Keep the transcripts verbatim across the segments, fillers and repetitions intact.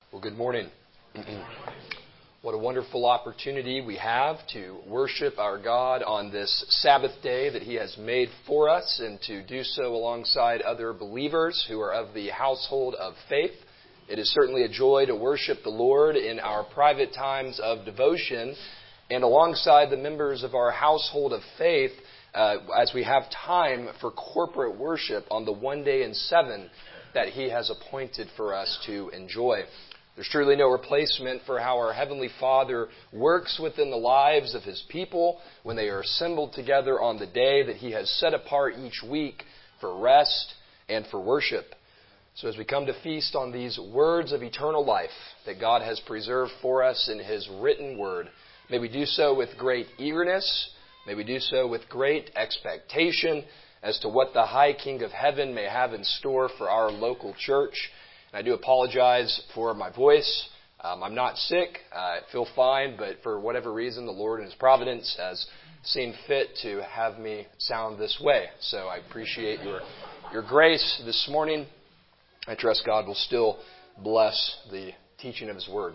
Well, good morning. What a wonderful opportunity we have to worship our God on this Sabbath day that He has made for us, and to do so alongside other believers who are of the household of faith. It is certainly a joy to worship the Lord in our private times of devotion and alongside the members of our household of faith uh, as we have time for corporate worship on the one day in seven that He has appointed for us to enjoy. There's truly no replacement for how our Heavenly Father works within the lives of His people when they are assembled together on the day that He has set apart each week for rest and for worship. So as we come to feast on these words of eternal life that God has preserved for us in His written word, may we do so with great eagerness, may we do so with great expectation as to what the High King of Heaven may have in store for our local church. And I do apologize for my voice. Um, I'm not sick. Uh, I feel fine, but for whatever reason, the Lord in His providence has seen fit to have me sound this way. So I appreciate your your grace this morning. I trust God will still bless the teaching of His Word.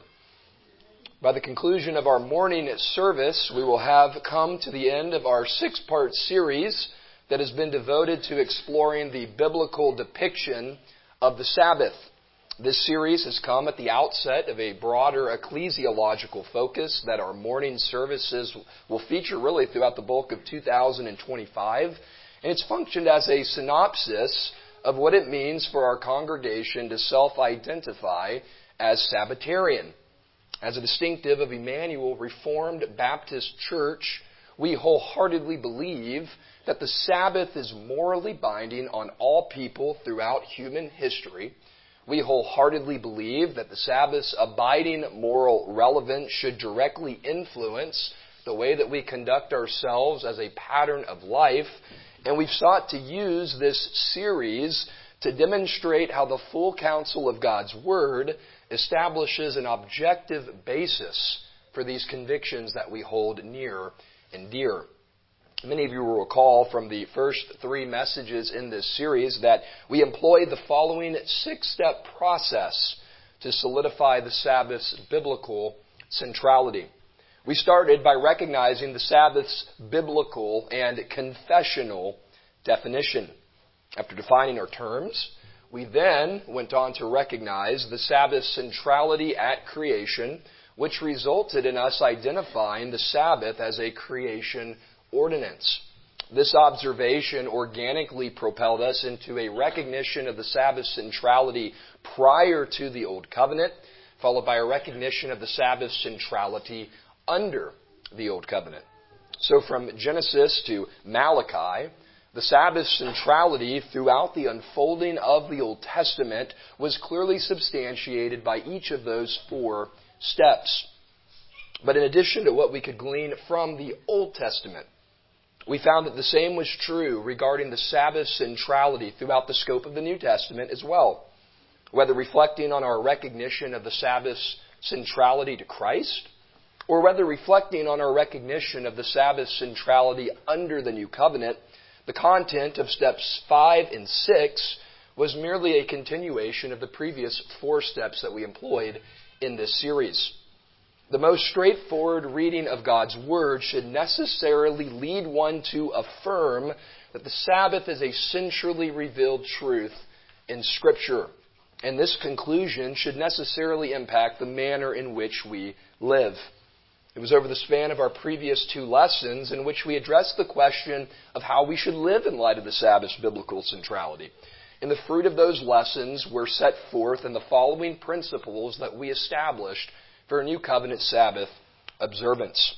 By the conclusion of our morning service, we will have come to the end of our six-part series that has been devoted to exploring the biblical depiction of the Sabbath. This series has come at the outset of a broader ecclesiological focus that our morning services will feature really throughout the bulk of two thousand twenty-five. And it's functioned as a synopsis of what it means for our congregation to self-identify as Sabbatarian. As a distinctive of Emmanuel Reformed Baptist Church, we wholeheartedly believe that the Sabbath is morally binding on all people throughout human history. We wholeheartedly believe that the Sabbath's abiding moral relevance should directly influence the way that we conduct ourselves as a pattern of life. And we've sought to use this series to demonstrate how the full counsel of God's Word establishes an objective basis for these convictions that we hold near and dear. Many of you will recall from the first three messages in this series that we employed the following six-step process to solidify the Sabbath's biblical centrality. We started by recognizing the Sabbath's biblical and confessional definition. After defining our terms, we then went on to recognize the Sabbath's centrality at creation, which resulted in us identifying the Sabbath as a creation ordinance. This observation organically propelled us into a recognition of the Sabbath's centrality prior to the Old Covenant, followed by a recognition of the Sabbath's centrality under the Old Covenant. So from Genesis to Malachi, the Sabbath's centrality throughout the unfolding of the Old Testament was clearly substantiated by each of those four steps. But in addition to what we could glean from the Old Testament, we found that the same was true regarding the Sabbath's centrality throughout the scope of the New Testament as well. Whether reflecting on our recognition of the Sabbath's centrality to Christ, or whether reflecting on our recognition of the Sabbath's centrality under the New Covenant, the content of steps five and six was merely a continuation of the previous four steps that we employed in this series. The most straightforward reading of God's Word should necessarily lead one to affirm that the Sabbath is a centrally revealed truth in Scripture. And this conclusion should necessarily impact the manner in which we live. It was over the span of our previous two lessons in which we addressed the question of how we should live in light of the Sabbath's biblical centrality. And the fruit of those lessons were set forth in the following principles that we established for a New Covenant Sabbath observance.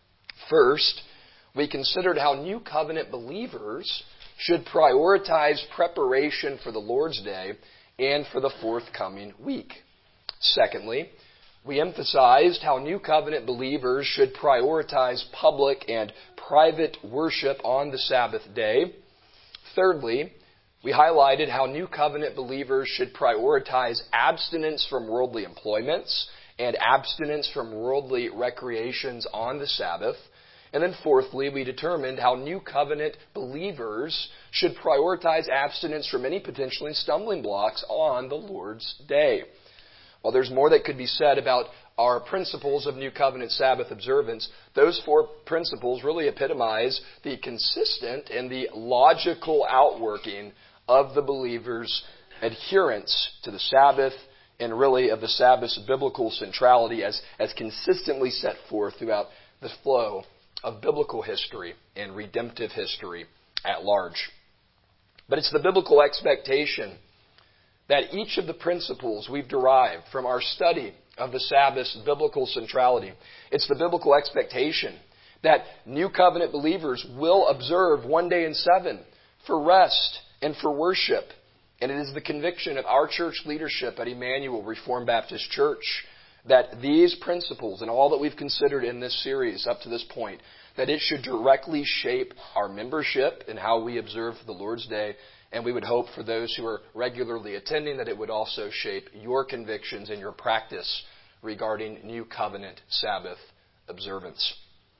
First, we considered how New Covenant believers should prioritize preparation for the Lord's Day and for the forthcoming week. Secondly, we emphasized how New Covenant believers should prioritize public and private worship on the Sabbath day. Thirdly, we highlighted how New Covenant believers should prioritize abstinence from worldly employments and abstinence from worldly recreations on the Sabbath. And then fourthly, we determined how New Covenant believers should prioritize abstinence from any potentially stumbling blocks on the Lord's Day. While there's more that could be said about our principles of New Covenant Sabbath observance, those four principles really epitomize the consistent and the logical outworking of the believer's adherence to the Sabbath and really of the Sabbath's biblical centrality as, as consistently set forth throughout the flow of biblical history and redemptive history at large. But it's the biblical expectation that each of the principles we've derived from our study of the Sabbath's biblical centrality, it's the biblical expectation that New Covenant believers will observe one day in seven for rest and for worship. And it is the conviction of our church leadership at Emmanuel Reformed Baptist Church that these principles and all that we've considered in this series up to this point, that it should directly shape our membership and how we observe the Lord's Day. And we would hope for those who are regularly attending that it would also shape your convictions and your practice regarding New Covenant Sabbath observance.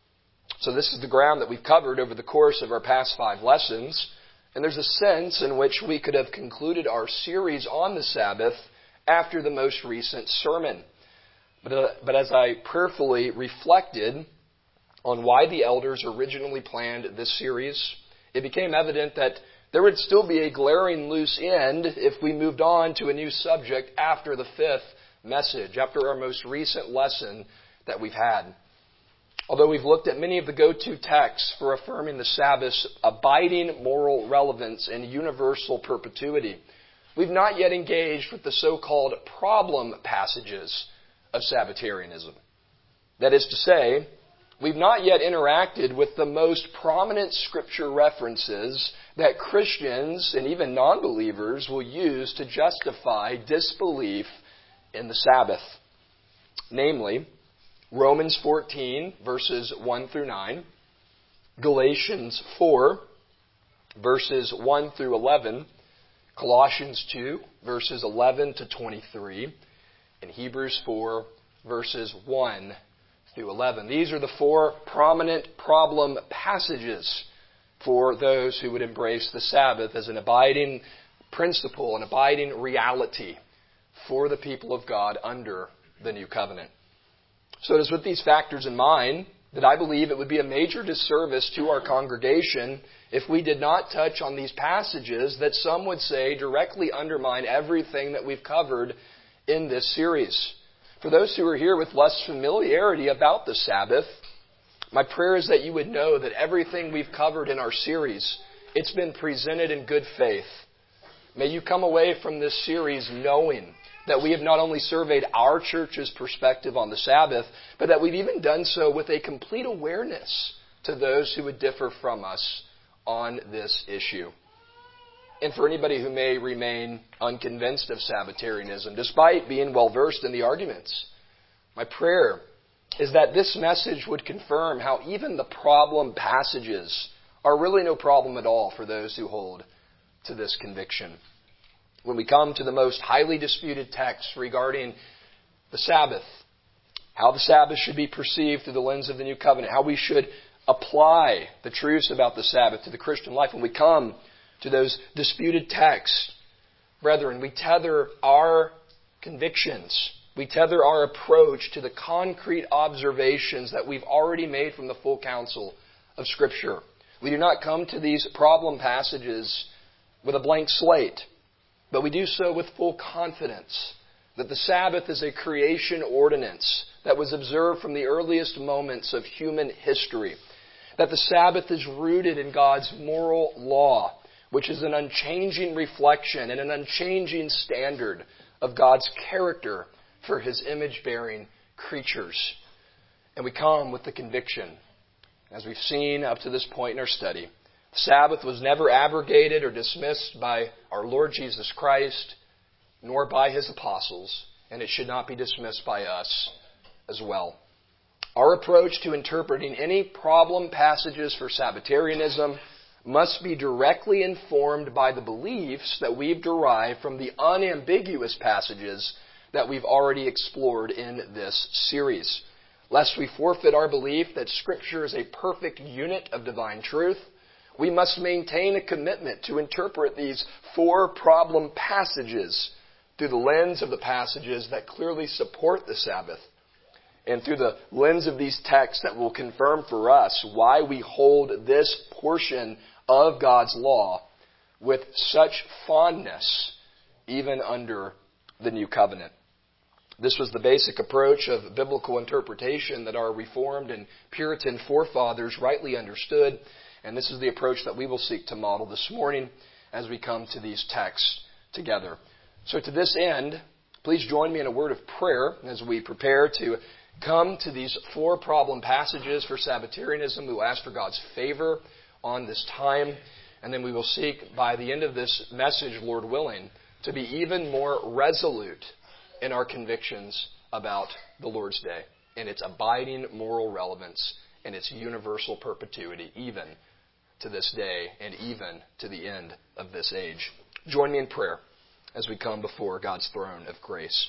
So this is the ground that we've covered over the course of our past five lessons. And there's a sense in which we could have concluded our series on the Sabbath after the most recent sermon. But, uh, but as I prayerfully reflected on why the elders originally planned this series, it became evident that there would still be a glaring loose end if we moved on to a new subject after the fifth message, after our most recent lesson that we've had. Although we've looked at many of the go-to texts for affirming the Sabbath's abiding moral relevance and universal perpetuity, we've not yet engaged with the so-called problem passages of Sabbatarianism. That is to say, we've not yet interacted with the most prominent Scripture references that Christians and even non-believers will use to justify disbelief in the Sabbath. Namely, Romans fourteen, verses one through nine, Galatians four, verses one through eleven, Colossians two, verses eleven to twenty-three, and Hebrews four, verses one through eleven. These are the four prominent problem passages for those who would embrace the Sabbath as an abiding principle, an abiding reality for the people of God under the New Covenant. So it is with these factors in mind that I believe it would be a major disservice to our congregation if we did not touch on these passages that some would say directly undermine everything that we've covered in this series. For those who are here with less familiarity about the Sabbath, my prayer is that you would know that everything we've covered in our series, it's been presented in good faith. May you come away from this series knowing that we have not only surveyed our church's perspective on the Sabbath, but that we've even done so with a complete awareness to those who would differ from us on this issue. And for anybody who may remain unconvinced of Sabbatarianism, despite being well-versed in the arguments, my prayer is that this message would confirm how even the problem passages are really no problem at all for those who hold to this conviction. When we come to the most highly disputed texts regarding the Sabbath, how the Sabbath should be perceived through the lens of the New Covenant, how we should apply the truths about the Sabbath to the Christian life, when we come to those disputed texts, brethren, we tether our convictions, we tether our approach to the concrete observations that we've already made from the full counsel of Scripture. We do not come to these problem passages with a blank slate, but we do so with full confidence that the Sabbath is a creation ordinance that was observed from the earliest moments of human history. That the Sabbath is rooted in God's moral law, which is an unchanging reflection and an unchanging standard of God's character for His image-bearing creatures. And we come with the conviction, as we've seen up to this point in our study, the Sabbath was never abrogated or dismissed by our Lord Jesus Christ, nor by His apostles, and it should not be dismissed by us as well. Our approach to interpreting any problem passages for Sabbatarianism must be directly informed by the beliefs that we've derived from the unambiguous passages that we've already explored in this series. Lest we forfeit our belief that Scripture is a perfect unit of divine truth, we must maintain a commitment to interpret these four problem passages through the lens of the passages that clearly support the Sabbath, and through the lens of these texts that will confirm for us why we hold this portion of God's law with such fondness, even under the New Covenant. This was the basic approach of biblical interpretation that our Reformed and Puritan forefathers rightly understood, and this is the approach that we will seek to model this morning as we come to these texts together. So to this end, please join me in a word of prayer as we prepare to come to these four problem passages for Sabbatarianism. We will ask for God's favor on this time, and then we will seek, by the end of this message, Lord willing, to be even more resolute in our convictions about the Lord's Day and its abiding moral relevance and its universal perpetuity, even to this day and even to the end of this age. Join me in prayer as we come before God's throne of grace.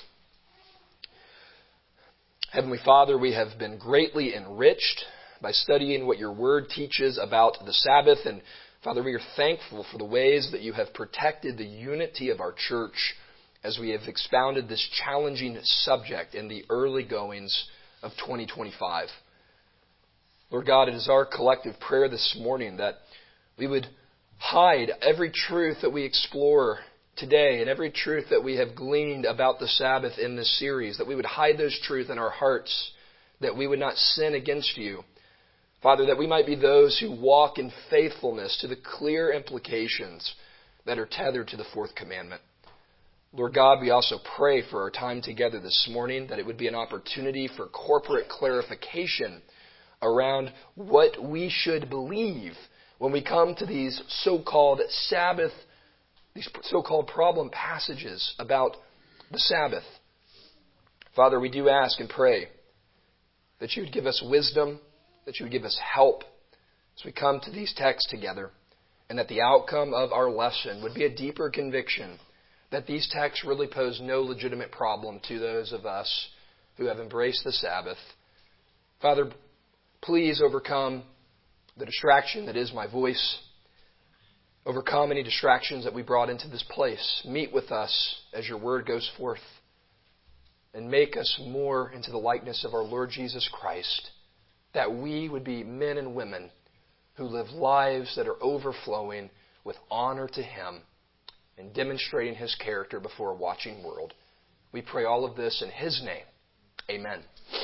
Heavenly Father, we have been greatly enriched by studying what your Word teaches about the Sabbath. And Father, we are thankful for the ways that you have protected the unity of our church as we have expounded this challenging subject in the early goings of twenty twenty-five. Lord God, it is our collective prayer this morning that we would hide every truth that we explore today and every truth that we have gleaned about the Sabbath in this series, that we would hide those truths in our hearts, that we would not sin against you. Father, that we might be those who walk in faithfulness to the clear implications that are tethered to the fourth commandment. Lord God, we also pray for our time together this morning, that it would be an opportunity for corporate clarification around what we should believe when we come to these so-called Sabbath, these so-called problem passages about the Sabbath. Father, we do ask and pray that you would give us wisdom, that you would give us help as we come to these texts together, and that the outcome of our lesson would be a deeper conviction that these texts really pose no legitimate problem to those of us who have embraced the Sabbath. Father, please overcome the distraction that is my voice. Overcome any distractions that we brought into this place. Meet with us as your word goes forth. And make us more into the likeness of our Lord Jesus Christ. That we would be men and women who live lives that are overflowing with honor to Him and demonstrating His character before a watching world. We pray all of this in His name. Amen.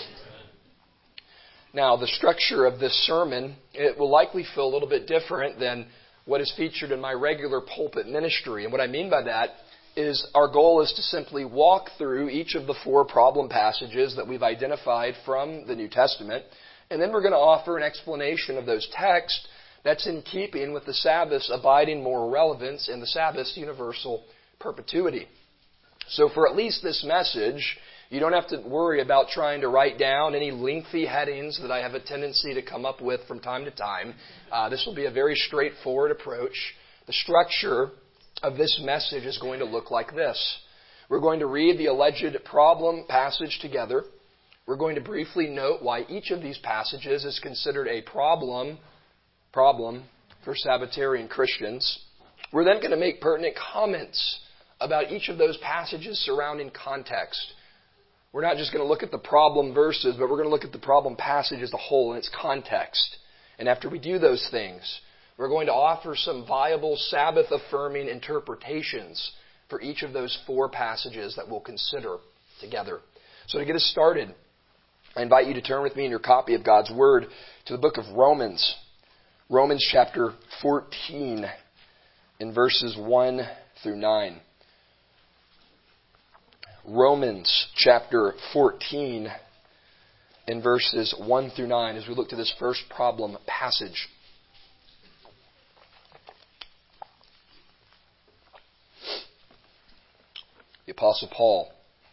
Now, the structure of this sermon, it will likely feel a little bit different than what is featured in my regular pulpit ministry. And what I mean by that is our goal is to simply walk through each of the four problem passages that we've identified from the New Testament. And then we're going to offer an explanation of those texts that's in keeping with the Sabbath's abiding moral relevance and the Sabbath's universal perpetuity. So for at least this message, you don't have to worry about trying to write down any lengthy headings that I have a tendency to come up with from time to time. Uh, this will be a very straightforward approach. The structure of this message is going to look like this. We're going to read the alleged problem passage together. We're going to briefly note why each of these passages is considered a problem, problem for Sabbatarian Christians. We're then going to make pertinent comments about each of those passages surrounding context. We're not just going to look at the problem verses, but we're going to look at the problem passage as a whole in its context. And after we do those things, we're going to offer some viable Sabbath-affirming interpretations for each of those four passages that we'll consider together. So to get us started, I invite you to turn with me in your copy of God's Word to the book of Romans. Romans chapter fourteen in verses one through nine. Romans chapter fourteen in verses one through nine as we look to this first problem passage. The Apostle Paul,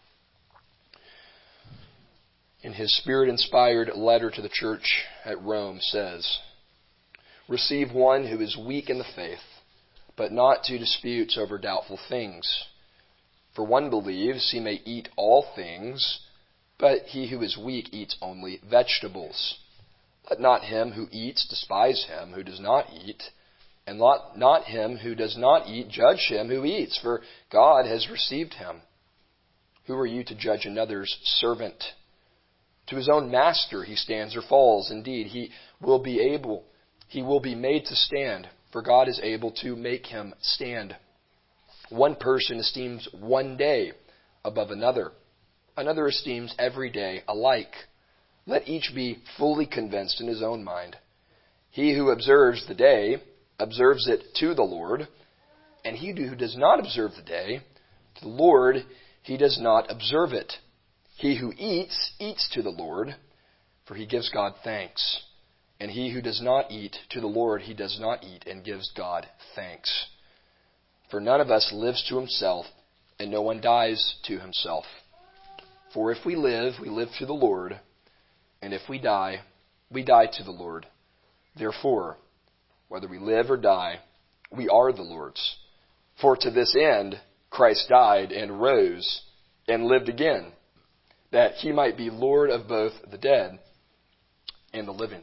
in his Spirit-inspired letter to the church at Rome, says, "Receive one who is weak in the faith, but not to disputes over doubtful things. For one believes he may eat all things, but he who is weak eats only vegetables. Let not him who eats despise him who does not eat, And not, not him who does not eat, judge him who eats, for God has received him. Who are you to judge another's servant? To his own master he stands or falls. Indeed, he will be able, he will be made to stand, for God is able to make him stand. One person esteems one day above another. Another esteems every day alike. Let each be fully convinced in his own mind. He who observes the day observes it to the Lord, and he who does not observe the day, to the Lord he does not observe it. He who eats, eats to the Lord, for he gives God thanks. And he who does not eat, to the Lord he does not eat, and gives God thanks. For none of us lives to himself, and no one dies to himself. For if we live, we live to the Lord, and if we die, we die to the Lord. Therefore, whether we live or die, we are the Lord's. For to this end Christ died and rose and lived again, that he might be Lord of both the dead and the living.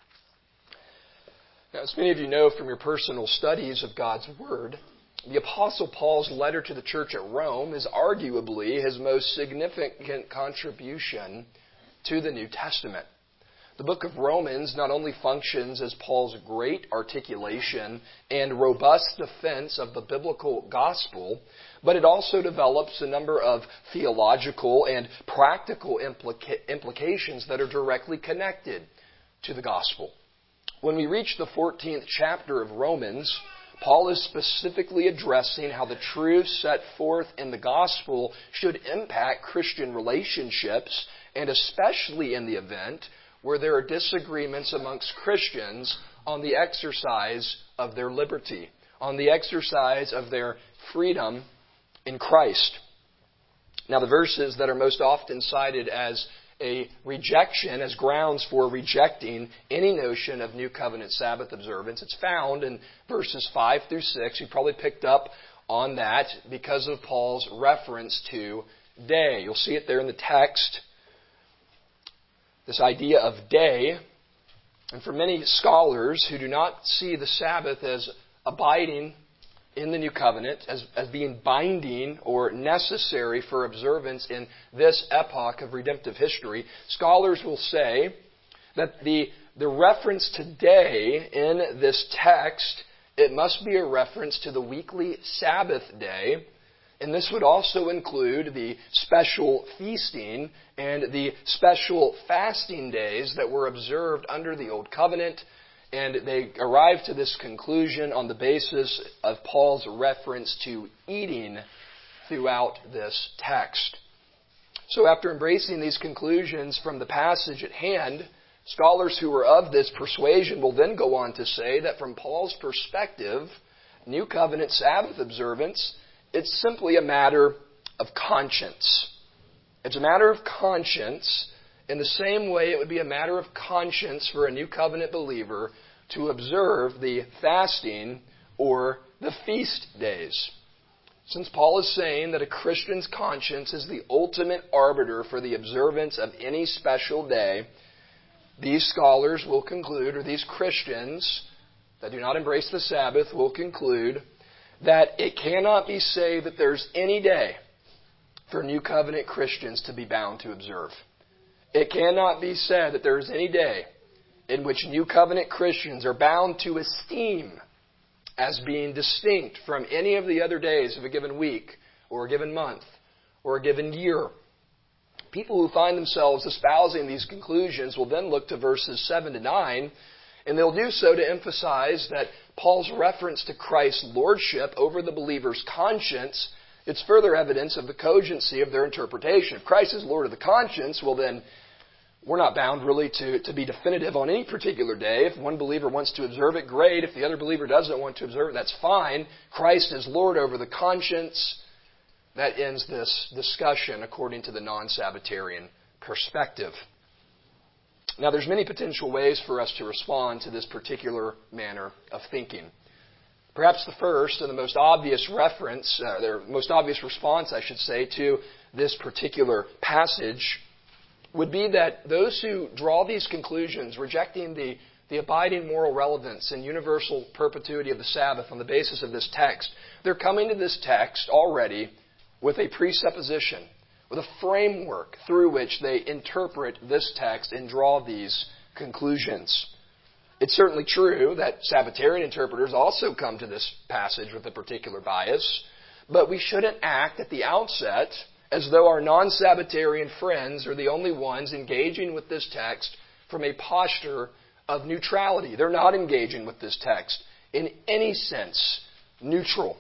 Now, as many of you know from your personal studies of God's Word, the Apostle Paul's letter to the church at Rome is arguably his most significant contribution to the New Testament. The book of Romans not only functions as Paul's great articulation and robust defense of the biblical gospel, but it also develops a number of theological and practical implica- implications that are directly connected to the gospel. When we reach the fourteenth chapter of Romans, Paul is specifically addressing how the truths set forth in the gospel should impact Christian relationships, and especially in the event where there are disagreements amongst Christians on the exercise of their liberty, on the exercise of their freedom in Christ. Now, the verses that are most often cited as a rejection, as grounds for rejecting any notion of New Covenant Sabbath observance, it's found in verses five through six. You probably picked up on that because of Paul's reference to day. You'll see it there in the text. This idea of day, and for many scholars who do not see the Sabbath as abiding in the New Covenant, as, as being binding or necessary for observance in this epoch of redemptive history, scholars will say that the, the reference to day in this text, it must be a reference to the weekly Sabbath day. And this would also include the special feasting and the special fasting days that were observed under the Old Covenant. And they arrived to this conclusion on the basis of Paul's reference to eating throughout this text. So after embracing these conclusions from the passage at hand, scholars who are of this persuasion will then go on to say that from Paul's perspective, New Covenant Sabbath observance, it's simply a matter of conscience. It's a matter of conscience in the same way it would be a matter of conscience for a New Covenant believer to observe the fasting or the feast days. Since Paul is saying that a Christian's conscience is the ultimate arbiter for the observance of any special day, these scholars will conclude, or these Christians that do not embrace the Sabbath will conclude, that it cannot be said that there's any day for New Covenant Christians to be bound to observe. It cannot be said that there is any day in which New Covenant Christians are bound to esteem as being distinct from any of the other days of a given week or a given month or a given year. People who find themselves espousing these conclusions will then look to verses seven to nine, and they'll do so to emphasize that Paul's reference to Christ's lordship over the believer's conscience, it's further evidence of the cogency of their interpretation. If Christ is Lord of the conscience, well then, we're not bound really to, to be definitive on any particular day. If one believer wants to observe it, great. If the other believer doesn't want to observe it, that's fine. Christ is Lord over the conscience. That ends this discussion according to the non-Sabbatarian perspective. Now, there's many potential ways for us to respond to this particular manner of thinking. Perhaps the first and the most obvious reference, uh, the most obvious response, I should say, to this particular passage would be that those who draw these conclusions, rejecting the, the abiding moral relevance and universal perpetuity of the Sabbath on the basis of this text, they're coming to this text already with a presupposition, with a framework through which they interpret this text and draw these conclusions. It's certainly true that Sabbatarian interpreters also come to this passage with a particular bias, but we shouldn't act at the outset as though our non-Sabbatarian friends are the only ones engaging with this text from a posture of neutrality. They're not engaging with this text in any sense neutral.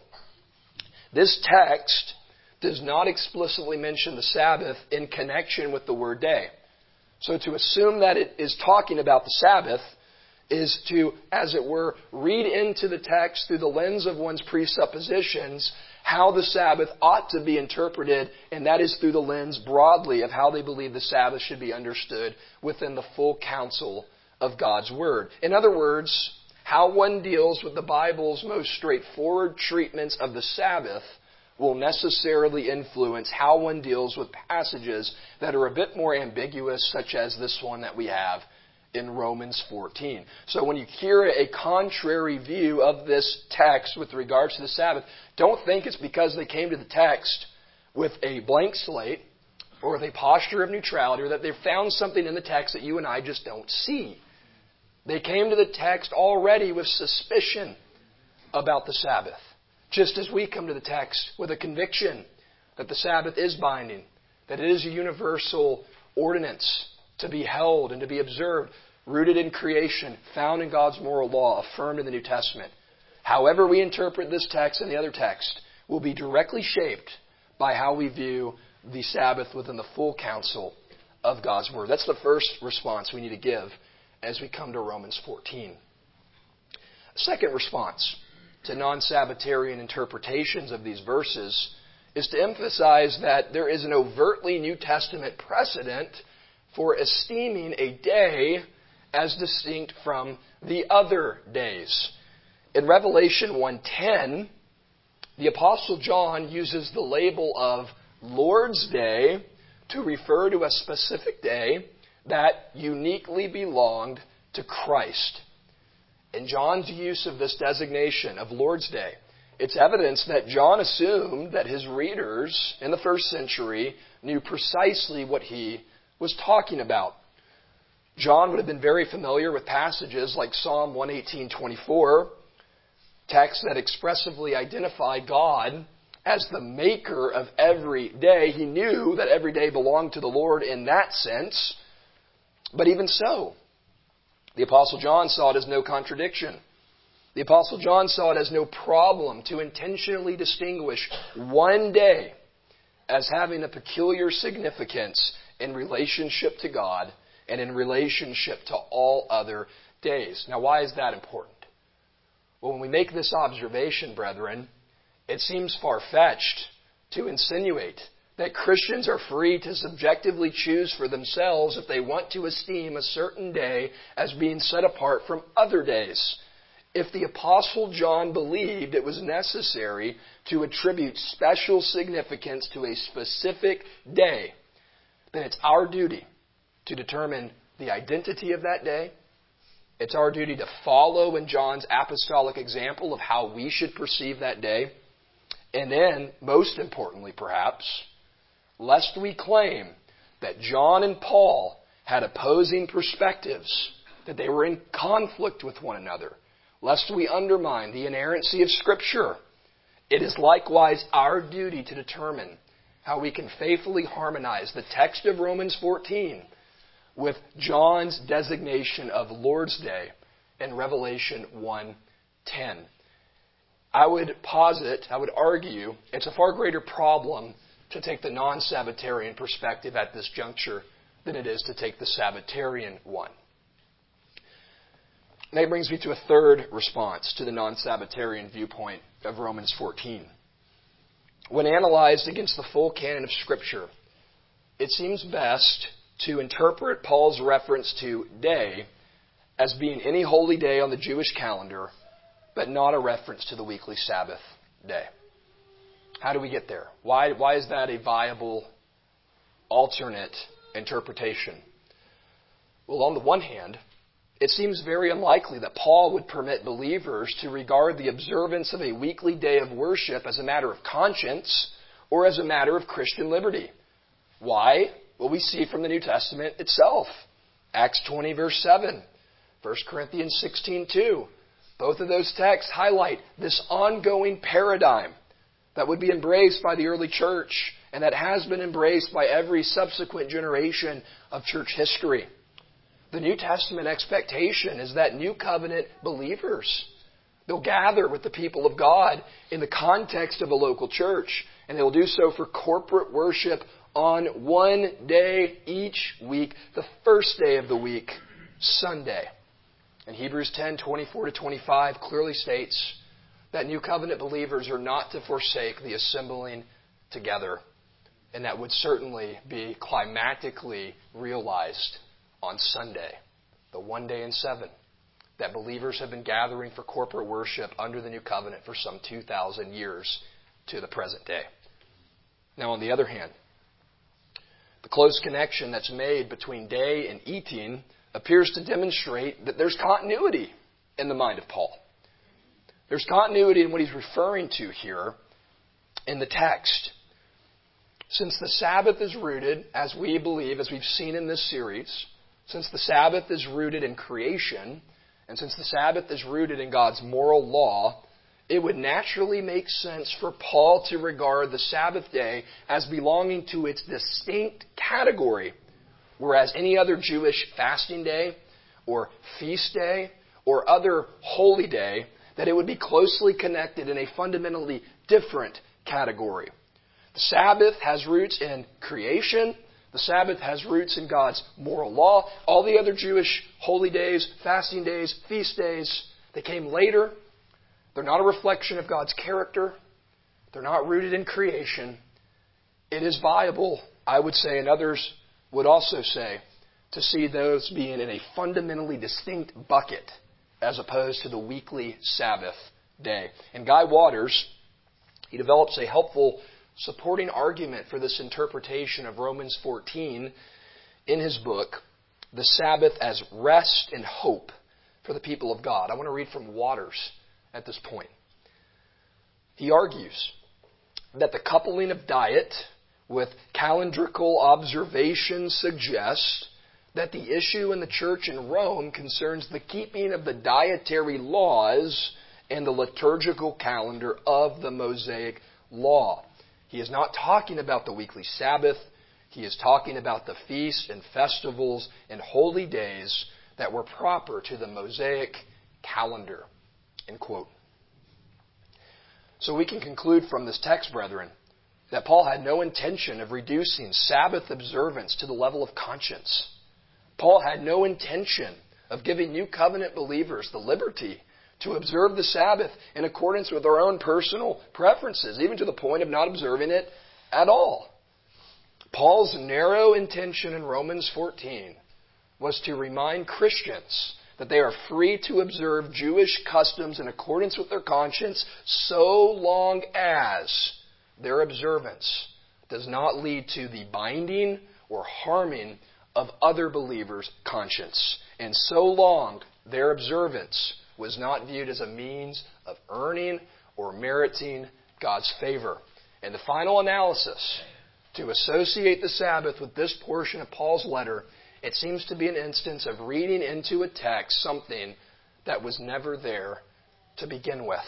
This text does not explicitly mention the Sabbath in connection with the word day. So to assume that it is talking about the Sabbath is to, as it were, read into the text through the lens of one's presuppositions how the Sabbath ought to be interpreted, and that is through the lens broadly of how they believe the Sabbath should be understood within the full counsel of God's Word. In other words, how one deals with the Bible's most straightforward treatments of the Sabbath will necessarily influence how one deals with passages that are a bit more ambiguous, such as this one that we have in Romans fourteen. So when you hear a contrary view of this text with regards to the Sabbath, don't think it's because they came to the text with a blank slate or with a posture of neutrality, or that they've found something in the text that you and I just don't see. They came to the text already with suspicion about the Sabbath, just as we come to the text with a conviction that the Sabbath is binding, that it is a universal ordinance to be held and to be observed, rooted in creation, found in God's moral law, affirmed in the New Testament. However we interpret this text and the other text will be directly shaped by how we view the Sabbath within the full counsel of God's Word. That's the first response we need to give as we come to Romans fourteen. A second response to non-Sabbatarian interpretations of these verses is to emphasize that there is an overtly New Testament precedent for esteeming a day as distinct from the other days. In Revelation one ten, the Apostle John uses the label of Lord's Day to refer to a specific day that uniquely belonged to Christ. In John's use of this designation of Lord's Day, it's evidence that John assumed that his readers in the first century knew precisely what he was talking about. John would have been very familiar with passages like Psalm one eighteen twenty-four, texts that expressively identify God as the maker of every day. He knew that every day belonged to the Lord in that sense. But even so, the Apostle John saw it as no contradiction. The Apostle John saw it as no problem to intentionally distinguish one day as having a peculiar significance in relationship to God and in relationship to all other days. Now, why is that important? Well, when we make this observation, brethren, it seems far-fetched to insinuate that Christians are free to subjectively choose for themselves if they want to esteem a certain day as being set apart from other days. If the Apostle John believed it was necessary to attribute special significance to a specific day, then it's our duty to determine the identity of that day. It's our duty to follow in John's apostolic example of how we should perceive that day. And then, most importantly perhaps, lest we claim that John and Paul had opposing perspectives, that they were in conflict with one another, lest we undermine the inerrancy of Scripture, it is likewise our duty to determine how we can faithfully harmonize the text of Romans fourteen with John's designation of Lord's Day in Revelation one ten. I would posit, I would argue, it's a far greater problem to take the non-Sabbatarian perspective at this juncture than it is to take the Sabbatarian one. And that brings me to a third response to the non-Sabbatarian viewpoint of Romans fourteen. When analyzed against the full canon of Scripture, it seems best to interpret Paul's reference to day as being any holy day on the Jewish calendar, but not a reference to the weekly Sabbath day. How do we get there? Why, why is that a viable alternate interpretation? Well, on the one hand, it seems very unlikely that Paul would permit believers to regard the observance of a weekly day of worship as a matter of conscience or as a matter of Christian liberty. Why? Well, we see from the New Testament itself. Acts twenty, verse seven. First Corinthians sixteen, two. Both of those texts highlight this ongoing paradigm that would be embraced by the early church and that has been embraced by every subsequent generation of church history. The New Testament expectation is that New Covenant believers, they'll gather with the people of God in the context of a local church, and they'll do so for corporate worship on one day each week, the first day of the week, Sunday. And Hebrews ten, twenty-four to twenty-five clearly states that New Covenant believers are not to forsake the assembling together. And that would certainly be climatically realized on Sunday, the one day in seven, that believers have been gathering for corporate worship under the New Covenant for some two thousand years to the present day. Now, on the other hand, the close connection that's made between day and eating appears to demonstrate that there's continuity in the mind of Paul. There's continuity in what he's referring to here in the text. Since the Sabbath is rooted, as we believe, as we've seen in this series, since the Sabbath is rooted in creation, and since the Sabbath is rooted in God's moral law, it would naturally make sense for Paul to regard the Sabbath day as belonging to its distinct category, whereas any other Jewish fasting day or feast day or other holy day, that it would be closely connected in a fundamentally different category. The Sabbath has roots in creation. The Sabbath has roots in God's moral law. All the other Jewish holy days, fasting days, feast days, they came later. They're not a reflection of God's character. They're not rooted in creation. It is viable, I would say, and others would also say, to see those being in a fundamentally distinct bucket as opposed to the weekly Sabbath day. And Guy Waters, he develops a helpful supporting argument for this interpretation of Romans fourteen in his book, The Sabbath as Rest and Hope for the People of God. I want to read from Waters at this point. He argues that the coupling of diet with calendrical observations suggests that the issue in the church in Rome concerns the keeping of the dietary laws and the liturgical calendar of the Mosaic law. He is not talking about the weekly Sabbath. He is talking about the feasts and festivals and holy days that were proper to the Mosaic calendar. End quote. So we can conclude from this text, brethren, that Paul had no intention of reducing Sabbath observance to the level of conscience. Paul had no intention of giving New Covenant believers the liberty to observe the Sabbath in accordance with their own personal preferences, even to the point of not observing it at all. Paul's narrow intention in Romans fourteen was to remind Christians that they are free to observe Jewish customs in accordance with their conscience so long as their observance does not lead to the binding or harming of other believers' conscience. And so long their observance was not viewed as a means of earning or meriting God's favor. And the final analysis, to associate the Sabbath with this portion of Paul's letter, it seems to be an instance of reading into a text something that was never there to begin with.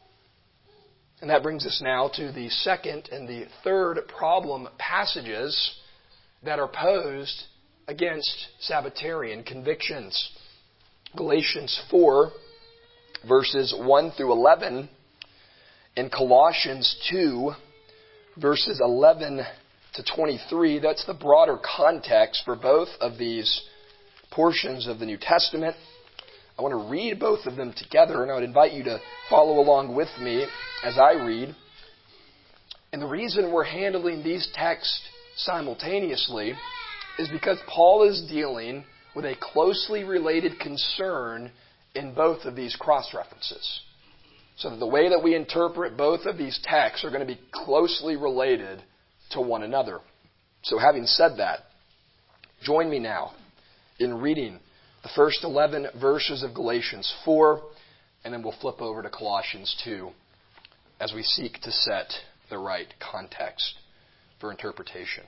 And that brings us now to the second and the third problem passages that are posed against Sabbatarian convictions. Galatians four, verses one through eleven, and Colossians two, verses eleven to twenty-three. That's the broader context for both of these portions of the New Testament. I want to read both of them together, and I would invite you to follow along with me as I read. And the reason we're handling these texts simultaneously is because Paul is dealing with a closely related concern in both of these cross-references. So that the way that we interpret both of these texts are going to be closely related to one another. So having said that, join me now in reading the first eleven verses of Galatians four, and then we'll flip over to Colossians two as we seek to set the right context for interpretation.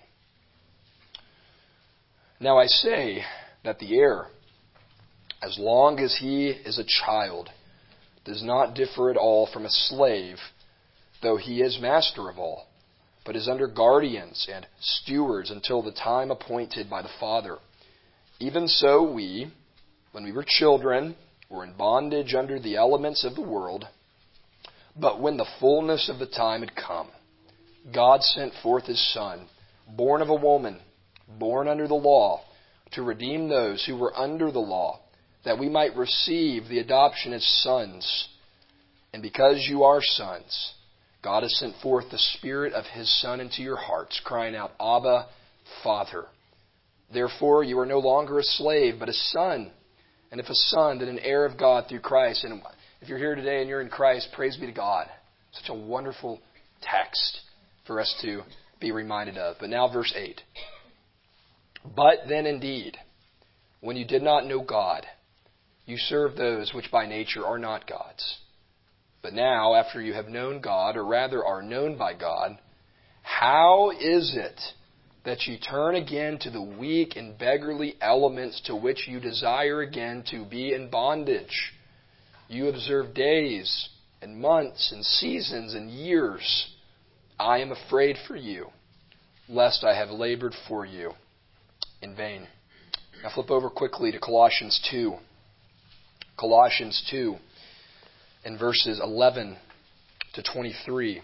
Now I say that the heir, as long as he is a child, does not differ at all from a slave, though he is master of all, but is under guardians and stewards until the time appointed by the Father. Even so we, when we were children, were in bondage under the elements of the world. But when the fullness of the time had come, God sent forth His Son, born of a woman, born under the law, to redeem those who were under the law, that we might receive the adoption as sons. And because you are sons, God has sent forth the Spirit of His Son into your hearts, crying out, Abba, Father. Therefore you are no longer a slave, but a son. And if a son, then an heir of God through Christ. And if you're here today and you're in Christ, praise be to God. Such a wonderful text for us to be reminded of. But now verse eight. But then indeed, when you did not know God, you served those which by nature are not God's. But now, after you have known God, or rather are known by God, how is it that you turn again to the weak and beggarly elements to which you desire again to be in bondage? You observe days and months and seasons and years. I am afraid for you, lest I have labored for you in vain. Now flip over quickly to Colossians two. Colossians two in verses eleven to twenty-three.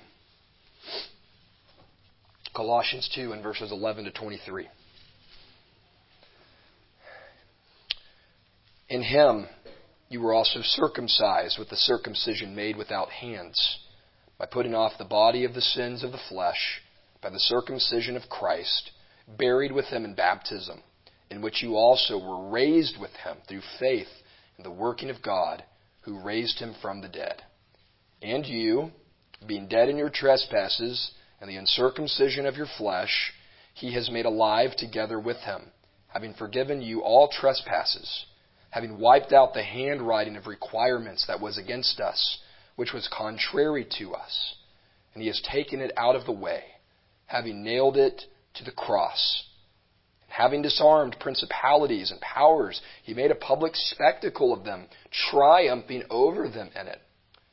Colossians two in verses eleven to twenty-three. In Him you were also circumcised with the circumcision made without hands, by putting off the body of the sins of the flesh, by the circumcision of Christ, buried with Him in baptism, in which you also were raised with Him through faith in the working of God, who raised Him from the dead. And you, being dead in your trespasses and the uncircumcision of your flesh, He has made alive together with Him, having forgiven you all trespasses, having wiped out the handwriting of requirements that was against us, which was contrary to us. And He has taken it out of the way, having nailed it to the cross. Having disarmed principalities and powers, He made a public spectacle of them, triumphing over them in it.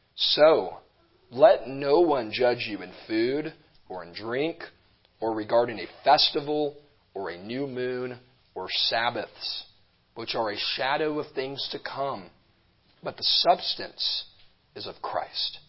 So, let no one judge you in food or in drink, or regarding a festival or a new moon or Sabbaths, which are a shadow of things to come, but the substance is of Christ.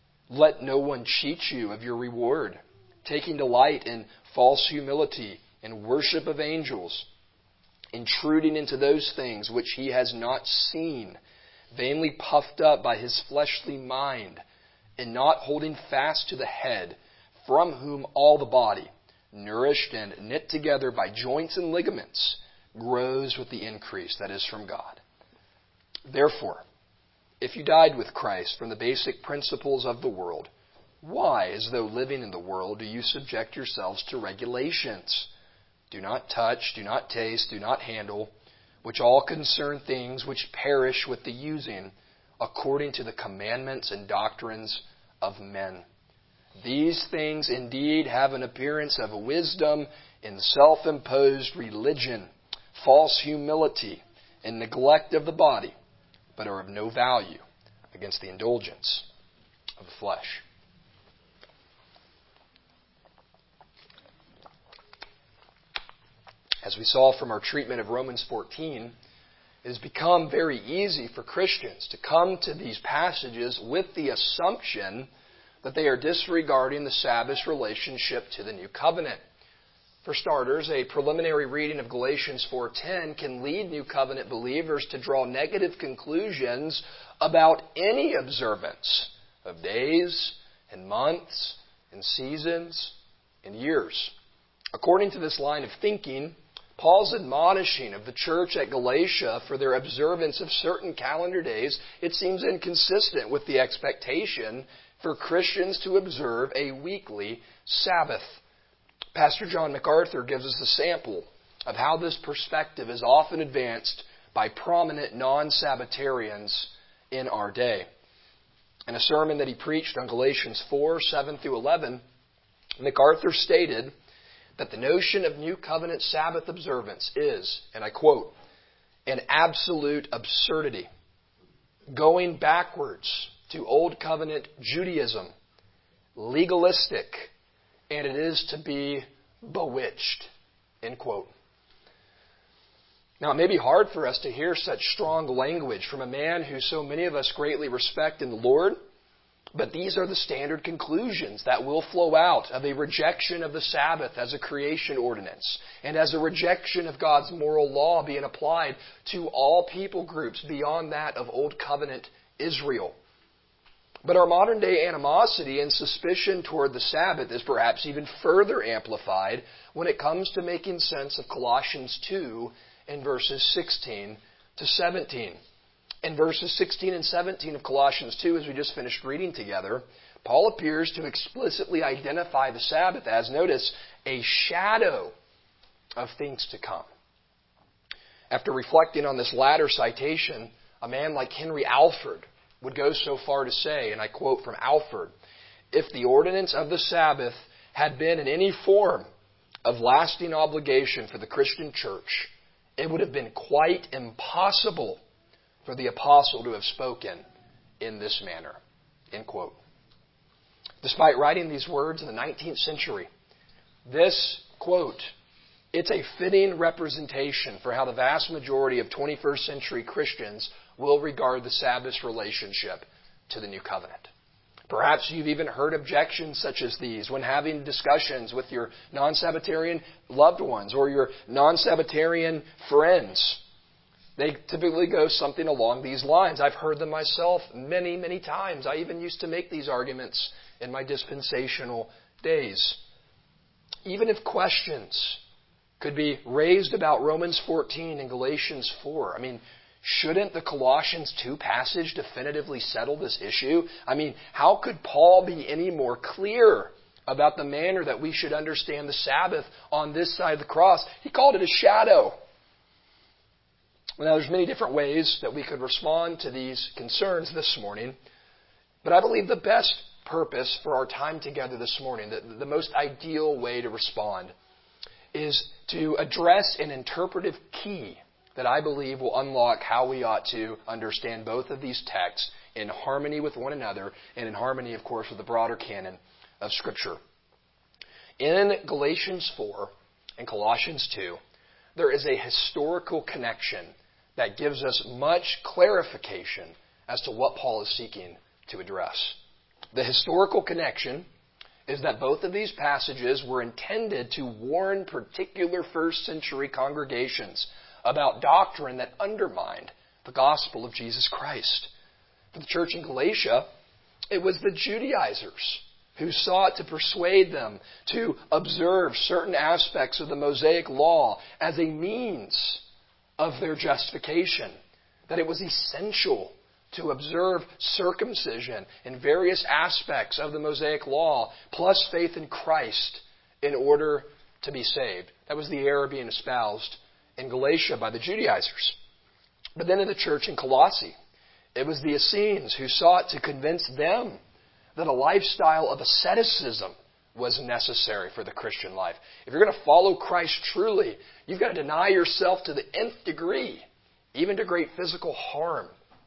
Let no one cheat you of your reward, taking delight in false humility and worship of angels, intruding into those things which he has not seen, vainly puffed up by his fleshly mind, and not holding fast to the head, from whom all the body, nourished and knit together by joints and ligaments, grows with the increase that is from God. Therefore, if you died with Christ from the basic principles of the world, why, as though living in the world, do you subject yourselves to regulations? Do not touch, do not taste, do not handle, which all concern things which perish with the using, according to the commandments and doctrines of men. These things indeed have an appearance of wisdom in self-imposed religion, false humility, and neglect of the body, but are of no value against the indulgence of the flesh. As we saw from our treatment of Romans fourteen, it has become very easy for Christians to come to these passages with the assumption that they are disregarding the Sabbath's relationship to the new covenant. For starters, a preliminary reading of Galatians four ten can lead New Covenant believers to draw negative conclusions about any observance of days and months and seasons and years. According to this line of thinking, Paul's admonishing of the church at Galatia for their observance of certain calendar days, it seems inconsistent with the expectation for Christians to observe a weekly Sabbath. Pastor John MacArthur gives us a sample of how this perspective is often advanced by prominent non-Sabbatarians in our day. In a sermon that he preached on Galatians four, seven through eleven, MacArthur stated that the notion of New Covenant Sabbath observance is, and I quote, an absolute absurdity, going backwards to Old Covenant Judaism, legalistic, and it is to be bewitched, end quote. Now, it may be hard for us to hear such strong language from a man who so many of us greatly respect in the Lord, but these are the standard conclusions that will flow out of a rejection of the Sabbath as a creation ordinance and as a rejection of God's moral law being applied to all people groups beyond that of Old Covenant Israel. But our modern day animosity and suspicion toward the Sabbath is perhaps even further amplified when it comes to making sense of Colossians two in verses sixteen to seventeen. In verses sixteen and seventeen of Colossians two, as we just finished reading together, Paul appears to explicitly identify the Sabbath as, notice, a shadow of things to come. After reflecting on this latter citation, a man like Henry Alford would go so far to say, and I quote from Alford, "If the ordinance of the Sabbath had been in any form of lasting obligation for the Christian church, it would have been quite impossible for the apostle to have spoken in this manner." End quote. Despite writing these words in the nineteenth century, this quote, it's a fitting representation for how the vast majority of twenty-first century Christians will regard the Sabbath's relationship to the New Covenant. Perhaps you've even heard objections such as these when having discussions with your non-Sabbatarian loved ones or your non-Sabbatarian friends. They typically go something along these lines. I've heard them myself many, many times. I even used to make these arguments in my dispensational days. Even if questions could be raised about Romans fourteen and Galatians four, I mean, shouldn't the Colossians two passage definitively settle this issue? I mean, how could Paul be any more clear about the manner that we should understand the Sabbath on this side of the cross? He called it a shadow. Now, there's many different ways that we could respond to these concerns this morning, but I believe the best purpose for our time together this morning, the, the most ideal way to respond, is to address an interpretive key that I believe will unlock how we ought to understand both of these texts in harmony with one another and in harmony, of course, with the broader canon of Scripture. In Galatians four and Colossians two, there is a historical connection that gives us much clarification as to what Paul is seeking to address. The historical connection is that both of these passages were intended to warn particular first century congregations about doctrine that undermined the gospel of Jesus Christ. For the church in Galatia, it was the Judaizers who sought to persuade them to observe certain aspects of the Mosaic law as a means of their justification, that it was essential to observe circumcision in various aspects of the Mosaic law, plus faith in Christ in order to be saved. That was the error being espoused in Galatia by the Judaizers. But then in the church in Colossae, it was the Essenes who sought to convince them that a lifestyle of asceticism was necessary for the Christian life. If you're going to follow Christ truly, you've got to deny yourself to the nth degree, even to great physical harm.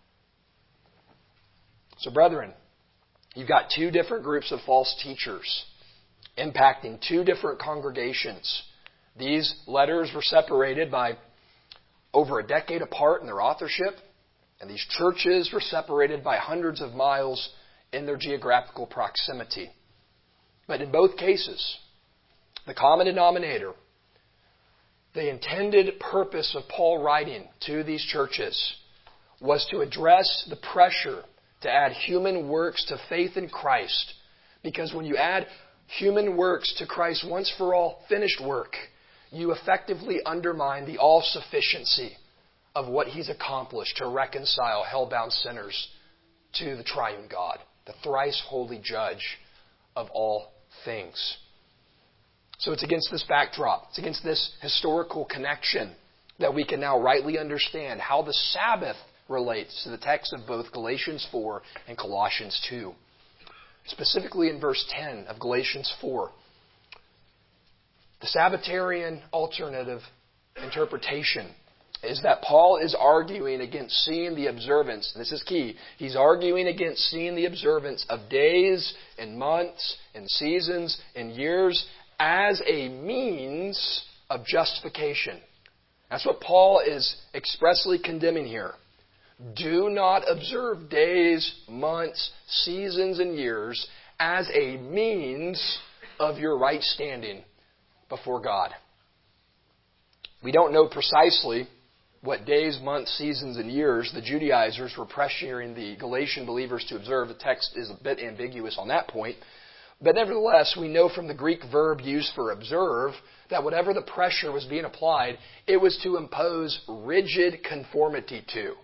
So, brethren, you've got two different groups of false teachers impacting two different congregations. These letters were separated by over a decade apart in their authorship, and these churches were separated by hundreds of miles in their geographical proximity. But in both cases, the common denominator, the intended purpose of Paul writing to these churches was to address the pressure to add human works to faith in Christ. Because when you add human works to Christ's once for all finished work, you effectively undermine the all-sufficiency of what He's accomplished to reconcile hell-bound sinners to the triune God, the thrice holy judge of all things. So it's against this backdrop, it's against this historical connection that we can now rightly understand how the Sabbath relates to the text of both Galatians four and Colossians two. Specifically in verse ten of Galatians four, the Sabbatarian alternative interpretation is that Paul is arguing against seeing the observance, this is key, he's arguing against seeing the observance of days and months and seasons and years as a means of justification. That's what Paul is expressly condemning here. Do not observe days, months, seasons, and years as a means of your right standing before God. We don't know precisely what days, months, seasons, and years the Judaizers were pressuring the Galatian believers to observe. The text is a bit ambiguous on that point. But nevertheless, we know from the Greek verb used for observe that whatever the pressure was being applied, it was to impose rigid conformity to.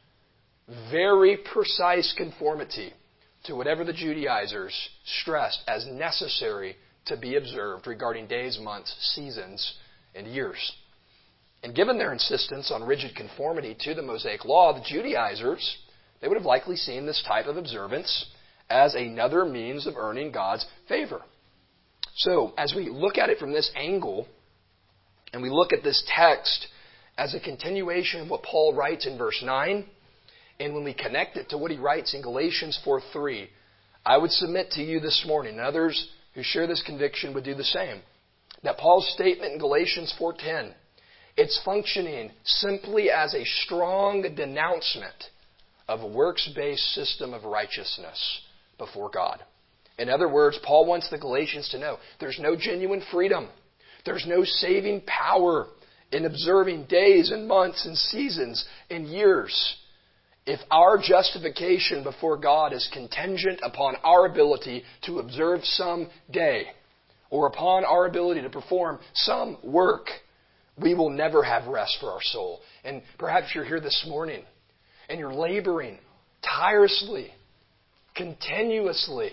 Very precise conformity to whatever the Judaizers stressed as necessary to be observed regarding days, months, seasons, and years. And given their insistence on rigid conformity to the Mosaic Law, the Judaizers, they would have likely seen this type of observance as another means of earning God's favor. So, as we look at it from this angle, and we look at this text as a continuation of what Paul writes in verse nine, and when we connect it to what he writes in Galatians four three, I would submit to you this morning, and others who share this conviction would do the same, that Paul's statement in Galatians four ten, it's functioning simply as a strong denouncement of a works-based system of righteousness before God. In other words, Paul wants the Galatians to know there's no genuine freedom. There's no saving power in observing days and months and seasons and years if our justification before God is contingent upon our ability to observe some day or upon our ability to perform some work. We will never have rest for our soul. And perhaps you're here this morning and you're laboring tirelessly, continuously.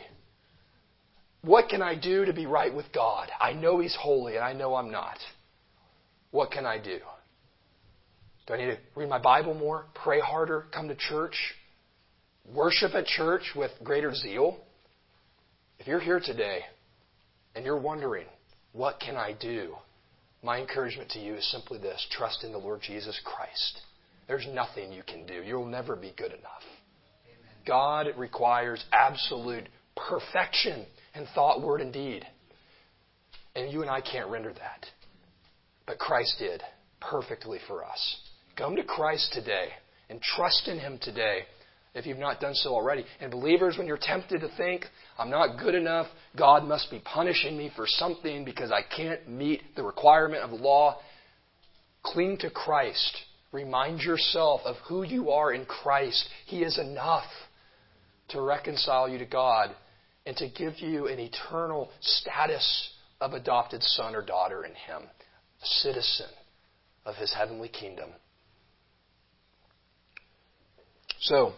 What can I do to be right with God? I know He's holy and I know I'm not. What can I do? Do I need to read my Bible more? Pray harder? Come to church? Worship at church with greater zeal? If you're here today and you're wondering, what can I do? My encouragement to you is simply this. Trust in the Lord Jesus Christ. There's nothing you can do. You'll never be good enough. Amen. God requires absolute perfection in thought, word, and deed. And you and I can't render that. But Christ did perfectly for us. Come to Christ today and trust in Him today if you've not done so already. And believers, when you're tempted to think, I'm not good enough, God must be punishing me for something because I can't meet the requirement of the law, cling to Christ. Remind yourself of who you are in Christ. He is enough to reconcile you to God and to give you an eternal status of adopted son or daughter in Him, a citizen of His heavenly kingdom. So,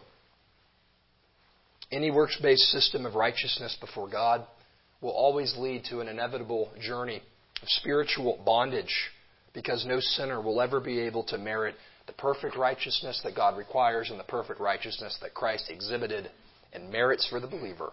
any works-based system of righteousness before God will always lead to an inevitable journey of spiritual bondage because no sinner will ever be able to merit the perfect righteousness that God requires and the perfect righteousness that Christ exhibited and merits for the believer.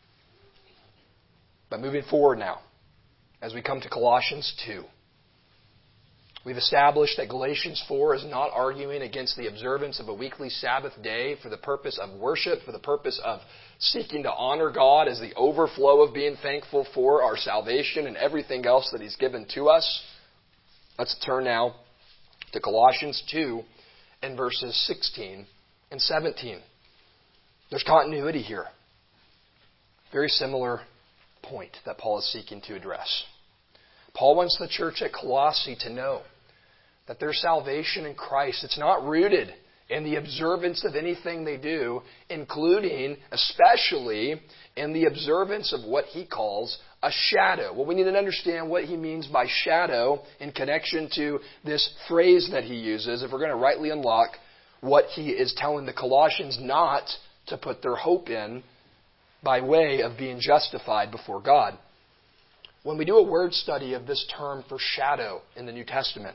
But moving forward now, as we come to Colossians two, we've established that Galatians four is not arguing against the observance of a weekly Sabbath day for the purpose of worship, for the purpose of seeking to honor God as the overflow of being thankful for our salvation and everything else that He's given to us. Let's turn now to Colossians two and verses sixteen and seventeen. There's continuity here. Very similar point that Paul is seeking to address. Paul wants the church at Colossae to know that their salvation in Christ, it's not rooted in the observance of anything they do, including, especially, in the observance of what he calls a shadow. Well, we need to understand what he means by shadow in connection to this phrase that he uses if we're going to rightly unlock what he is telling the Colossians not to put their hope in by way of being justified before God. When we do a word study of this term for shadow in the New Testament,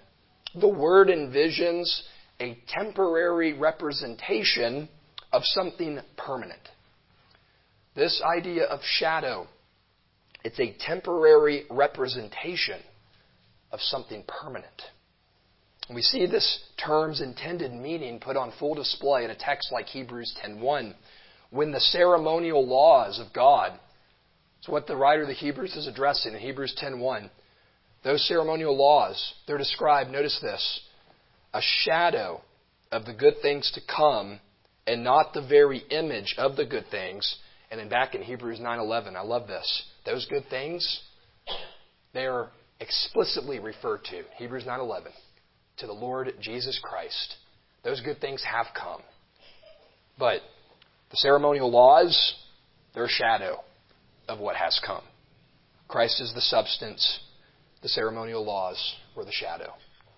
the word envisions a temporary representation of something permanent. This idea of shadow, it's a temporary representation of something permanent. And we see this term's intended meaning put on full display in a text like Hebrews ten one, when the ceremonial laws of God, it's what the writer of the Hebrews is addressing in Hebrews ten one, those ceremonial laws, they're described, notice this, a shadow of the good things to come and not the very image of the good things. And then back in Hebrews nine eleven, I love this. Those good things, they are explicitly referred to, Hebrews nine eleven, to the Lord Jesus Christ. Those good things have come. But the ceremonial laws, they're a shadow of what has come. Christ is the substance. The ceremonial laws were the shadow.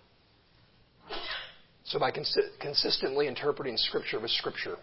So by cons- consistently interpreting Scripture with Scripture,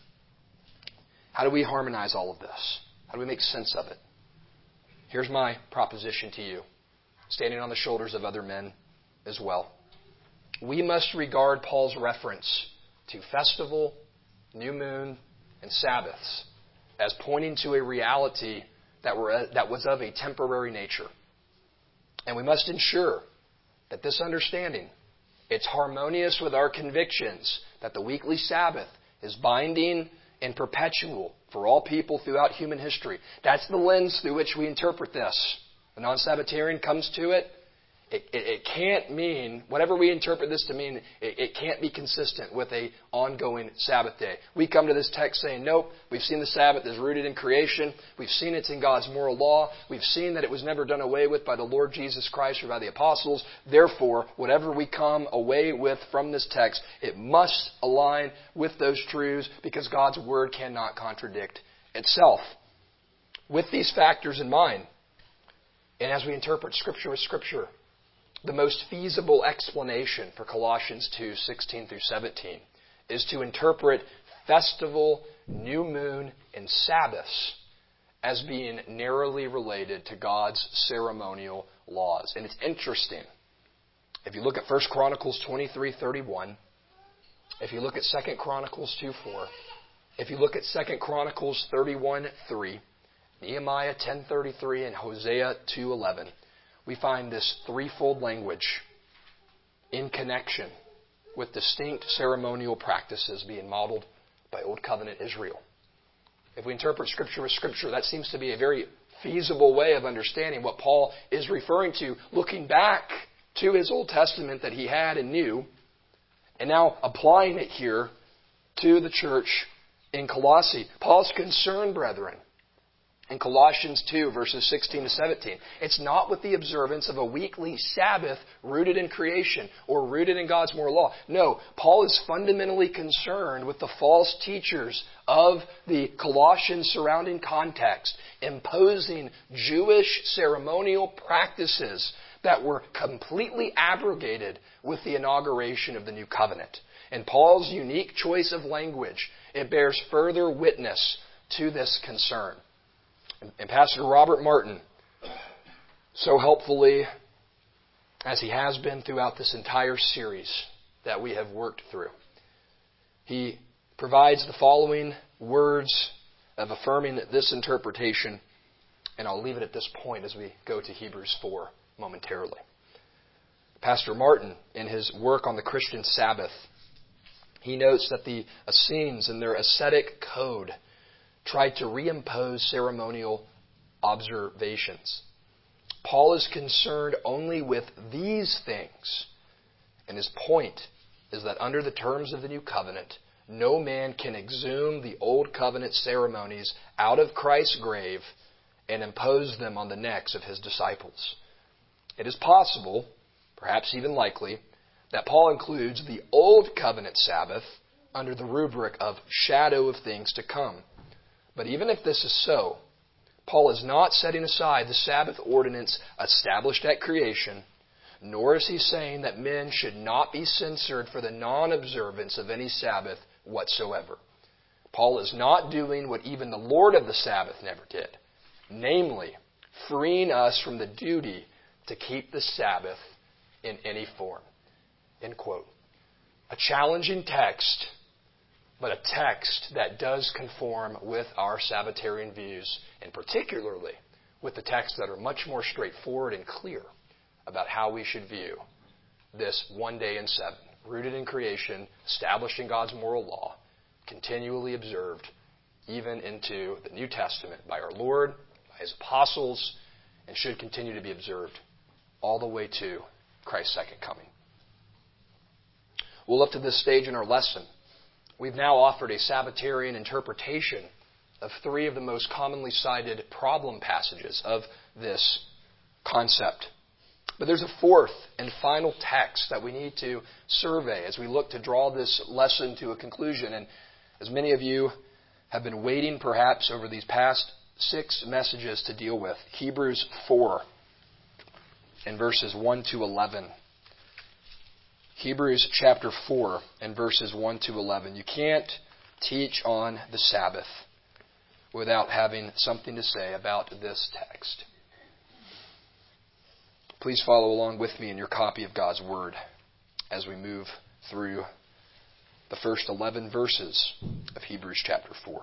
how do we harmonize all of this? How do we make sense of it? Here's my proposition to you, standing on the shoulders of other men as well. We must regard Paul's reference to festival, new moon, and Sabbaths as pointing to a reality that, were, that was of a temporary nature. And we must ensure that this understanding, it's harmonious with our convictions that the weekly Sabbath is binding and perpetual for all people throughout human history. That's the lens through which we interpret this. The non-Sabbatarian comes to it. It, it, it can't mean, whatever we interpret this to mean, it, it can't be consistent with an ongoing Sabbath day. We come to this text saying, nope, we've seen the Sabbath is rooted in creation. We've seen it's in God's moral law. We've seen that it was never done away with by the Lord Jesus Christ or by the apostles. Therefore, whatever we come away with from this text, it must align with those truths because God's Word cannot contradict itself. With these factors in mind, and as we interpret Scripture with Scripture, the most feasible explanation for Colossians two sixteen through seventeen is to interpret festival, new moon, and Sabbaths as being narrowly related to God's ceremonial laws. And it's interesting. If you look at First Chronicles twenty-three thirty-one, if you look at Second Chronicles two four, if you look at Second Chronicles thirty-one three, Nehemiah ten thirty-three, and Hosea two eleven, we find this threefold language in connection with distinct ceremonial practices being modeled by Old Covenant Israel. If we interpret Scripture with Scripture, that seems to be a very feasible way of understanding what Paul is referring to, looking back to his Old Testament that he had and knew, and now applying it here to the church in Colossae. Paul's concerned, brethren, in Colossians two, verses sixteen to seventeen. It's not with the observance of a weekly Sabbath rooted in creation or rooted in God's moral law. No, Paul is fundamentally concerned with the false teachers of the Colossian surrounding context, imposing Jewish ceremonial practices that were completely abrogated with the inauguration of the new covenant. And Paul's unique choice of language, it bears further witness to this concern. And Pastor Robert Martin, so helpfully as he has been throughout this entire series that we have worked through, he provides the following words of affirming this interpretation, and I'll leave it at this point as we go to Hebrews four momentarily. Pastor Martin, in his work on the Christian Sabbath, he notes that the Essenes in their ascetic code tried to reimpose ceremonial observations. Paul is concerned only with these things, and his point is that under the terms of the new covenant, no man can exhume the old covenant ceremonies out of Christ's grave and impose them on the necks of his disciples. It is possible, perhaps even likely, that Paul includes the old covenant Sabbath under the rubric of shadow of things to come. But even if this is so, Paul is not setting aside the Sabbath ordinance established at creation, nor is he saying that men should not be censored for the non-observance of any Sabbath whatsoever. Paul is not doing what even the Lord of the Sabbath never did, namely, freeing us from the duty to keep the Sabbath in any form. End quote. A challenging text, but a text that does conform with our Sabbatarian views, and particularly with the texts that are much more straightforward and clear about how we should view this one day in seven, rooted in creation, established in God's moral law, continually observed even into the New Testament by our Lord, by His apostles, and should continue to be observed all the way to Christ's second coming. Well, up to this stage in our lesson, we've now offered a Sabbatarian interpretation of three of the most commonly cited problem passages of this concept. But there's a fourth and final text that we need to survey as we look to draw this lesson to a conclusion. And as many of you have been waiting perhaps over these past six messages to deal with, Hebrews four and verses one to eleven. Hebrews chapter four and verses one to eleven. You can't teach on the Sabbath without having something to say about this text. Please follow along with me in your copy of God's Word as we move through the first eleven verses of Hebrews chapter four.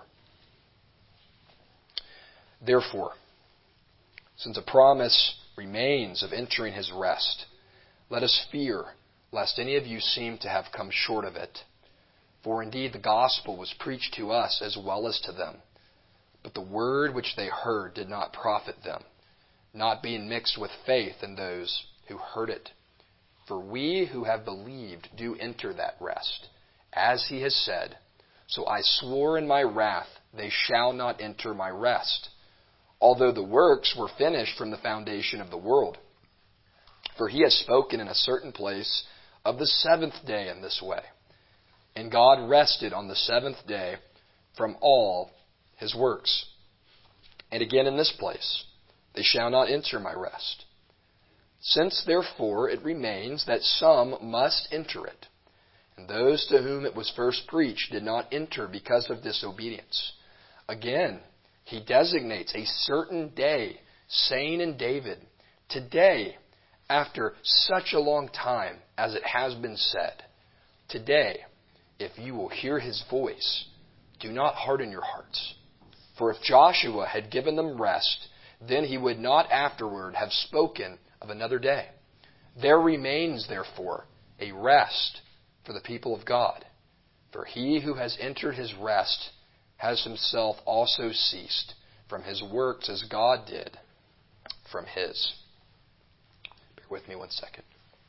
Therefore, since a promise remains of entering His rest, let us fear lest any of you seem to have come short of it. For indeed the gospel was preached to us as well as to them. But the word which they heard did not profit them, not being mixed with faith in those who heard it. For we who have believed do enter that rest, as He has said, so I swore in my wrath, they shall not enter my rest, although the works were finished from the foundation of the world. For He has spoken in a certain place of the seventh day in this way. And God rested on the seventh day from all His works. And again in this place, they shall not enter my rest. Since therefore it remains that some must enter it, and those to whom it was first preached did not enter because of disobedience. Again, He designates a certain day, saying in David, today, after such a long time as it has been said, today, if you will hear His voice, do not harden your hearts. For if Joshua had given them rest, then he would not afterward have spoken of another day. There remains, therefore, a rest for the people of God. For he who has entered his rest has himself also ceased from his works as God did from His. Bear with me one second.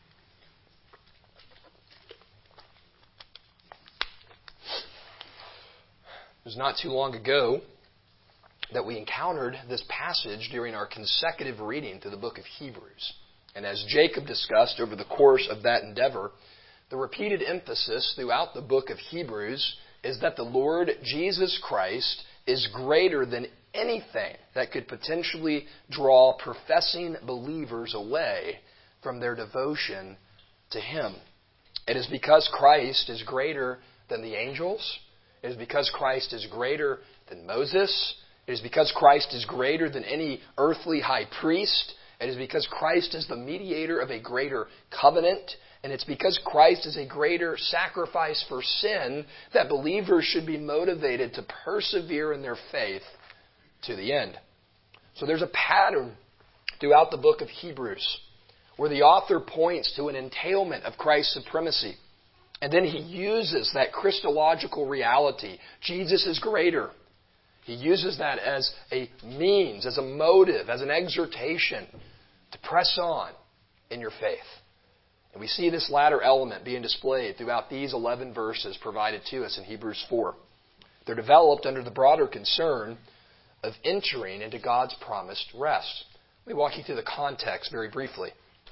It was not too long ago that we encountered this passage during our consecutive reading through the book of Hebrews. And as Jacob discussed over the course of that endeavor, the repeated emphasis throughout the book of Hebrews is that the Lord Jesus Christ is greater than anything that could potentially draw professing believers away from their devotion to Him. It is because Christ is greater than the angels. It is because Christ is greater than Moses. It is because Christ is greater than any earthly high priest. It is because Christ is the mediator of a greater covenant. And it's because Christ is a greater sacrifice for sin that believers should be motivated to persevere in their faith to the end. So there's a pattern throughout the book of Hebrews where the author points to an entailment of Christ's supremacy. And then he uses that Christological reality. Jesus is greater. He uses that as a means, as a motive, as an exhortation to press on in your faith. And we see this latter element being displayed throughout these eleven verses provided to us in Hebrews four. They're developed under the broader concern of entering into God's promised rest. Let me walk you through the context very briefly.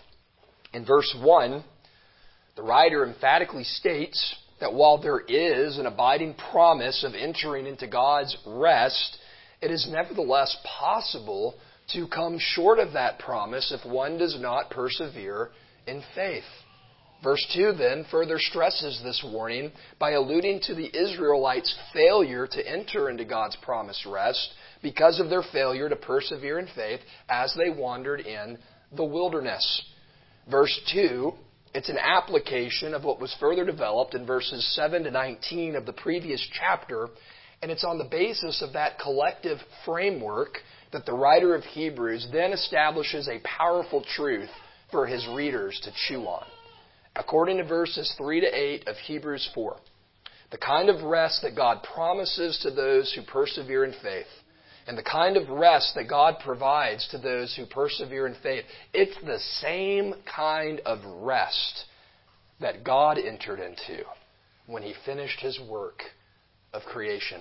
In verse one, the writer emphatically states that while there is an abiding promise of entering into God's rest, it is nevertheless possible to come short of that promise if one does not persevere in faith. Verse two then further stresses this warning by alluding to the Israelites' failure to enter into God's promised rest because of their failure to persevere in faith as they wandered in the wilderness. Verse two It's an application of what was further developed in verses seven to nineteen of the previous chapter, and it's on the basis of that collective framework that the writer of Hebrews then establishes a powerful truth for his readers to chew on. According to verses three to eight of Hebrews four, the kind of rest that God promises to those who persevere in faith, and the kind of rest that God provides to those who persevere in faith, it's the same kind of rest that God entered into when He finished His work of creation.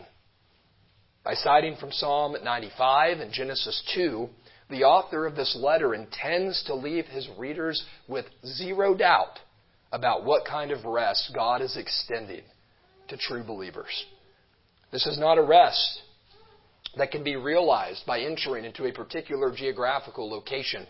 By citing from Psalm ninety-five and Genesis two, the author of this letter intends to leave his readers with zero doubt about what kind of rest God is extending to true believers. This is not a rest that can be realized by entering into a particular geographical location.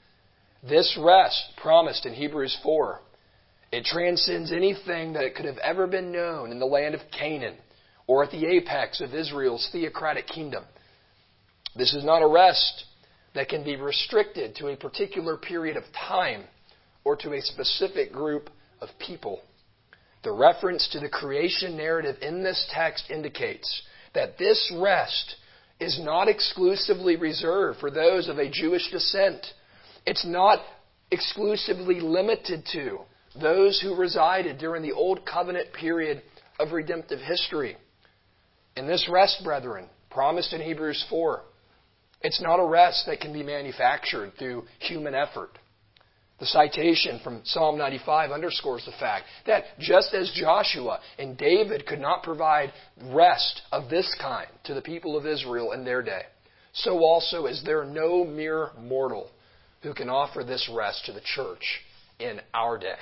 This rest promised in Hebrews four, it transcends anything that could have ever been known in the land of Canaan or at the apex of Israel's theocratic kingdom. This is not a rest that can be restricted to a particular period of time or to a specific group of people. The reference to the creation narrative in this text indicates that this rest is not exclusively reserved for those of a Jewish descent. It's not exclusively limited to those who resided during the Old Covenant period of redemptive history. In this rest, brethren, promised in Hebrews four, it's not a rest that can be manufactured through human effort. The citation from Psalm ninety-five underscores the fact that just as Joshua and David could not provide rest of this kind to the people of Israel in their day, so also is there no mere mortal who can offer this rest to the church in our day.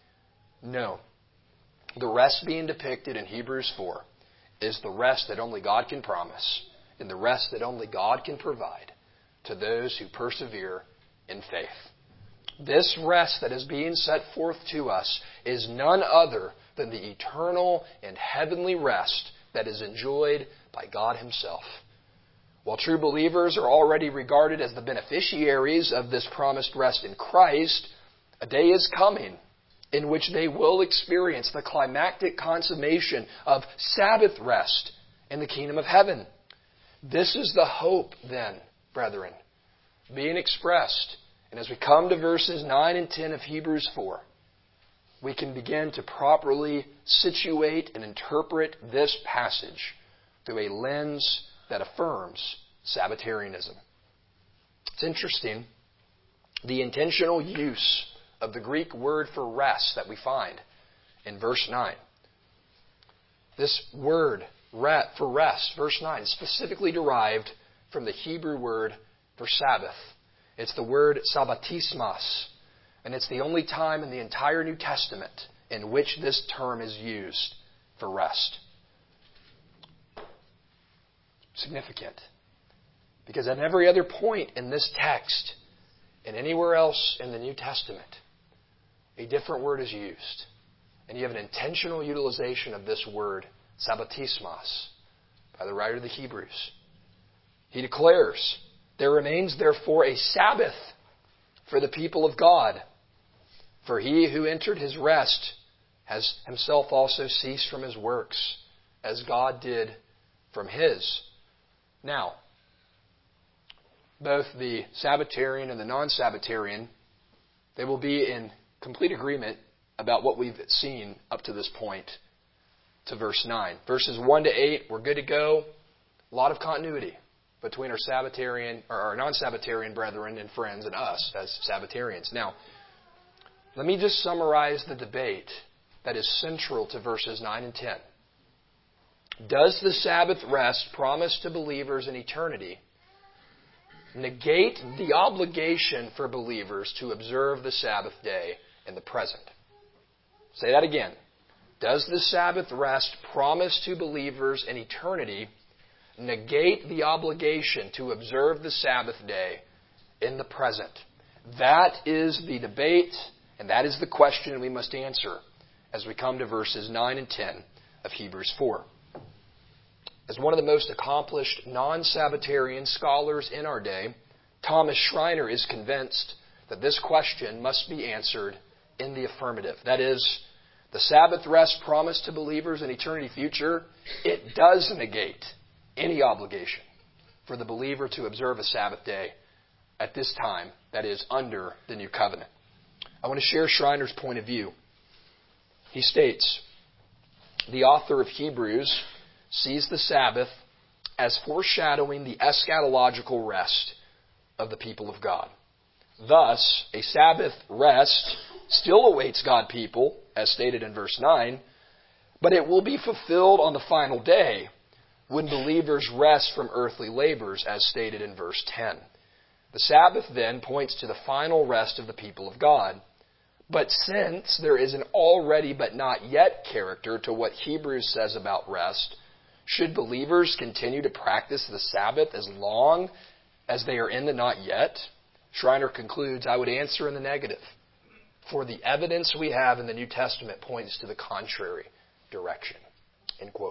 No. The rest being depicted in Hebrews four is the rest that only God can promise and the rest that only God can provide to those who persevere in faith. This rest that is being set forth to us is none other than the eternal and heavenly rest that is enjoyed by God Himself. While true believers are already regarded as the beneficiaries of this promised rest in Christ, a day is coming in which they will experience the climactic consummation of Sabbath rest in the kingdom of heaven. This is the hope, then, brethren, being expressed. And as we come to verses nine and ten of Hebrews four, we can begin to properly situate and interpret this passage through a lens that affirms Sabbatarianism. It's interesting, the intentional use of the Greek word for rest that we find in verse nine. This word for rest, verse nine, is specifically derived from the Hebrew word for Sabbath. It's the word sabbatismos, and it's the only time in the entire New Testament in which this term is used for rest. Significant. Because at every other point in this text and anywhere else in the New Testament, a different word is used. And you have an intentional utilization of this word, sabbatismos, by the writer of the Hebrews. He declares, there remains therefore a Sabbath for the people of God. For he who entered his rest has himself also ceased from his works, as God did from his. Now, both the Sabbatarian and the non-Sabbatarian, they will be in complete agreement about what we've seen up to this point to verse nine. Verses one to eight, we're good to go. A lot of continuity between our Sabbatarian or our non-Sabbatarian brethren and friends and us as Sabbatarians. Now, let me just summarize the debate that is central to verses nine and ten. Does the Sabbath rest promised to believers in eternity negate the obligation for believers to observe the Sabbath day in the present? Say that again. Does the Sabbath rest promised to believers in eternity negate the obligation to observe the Sabbath day in the present? That is the debate, and that is the question we must answer as we come to verses nine and ten of Hebrews four. As one of the most accomplished non-Sabbatarian scholars in our day, Thomas Schreiner is convinced that this question must be answered in the affirmative. That is, the Sabbath rest promised to believers in eternity future, it does negate any obligation for the believer to observe a Sabbath day at this time, that is, under the new covenant. I want to share Schreiner's point of view. He states, the author of Hebrews sees the Sabbath as foreshadowing the eschatological rest of the people of God. Thus, a Sabbath rest still awaits God's people, as stated in verse nine, but it will be fulfilled on the final day when believers rest from earthly labors, as stated in verse ten. The Sabbath then points to the final rest of the people of God. But since there is an already but not yet character to what Hebrews says about rest, should believers continue to practice the Sabbath as long as they are in the not yet? Schreiner concludes, I would answer in the negative. For the evidence we have in the New Testament points to the contrary direction. End quote.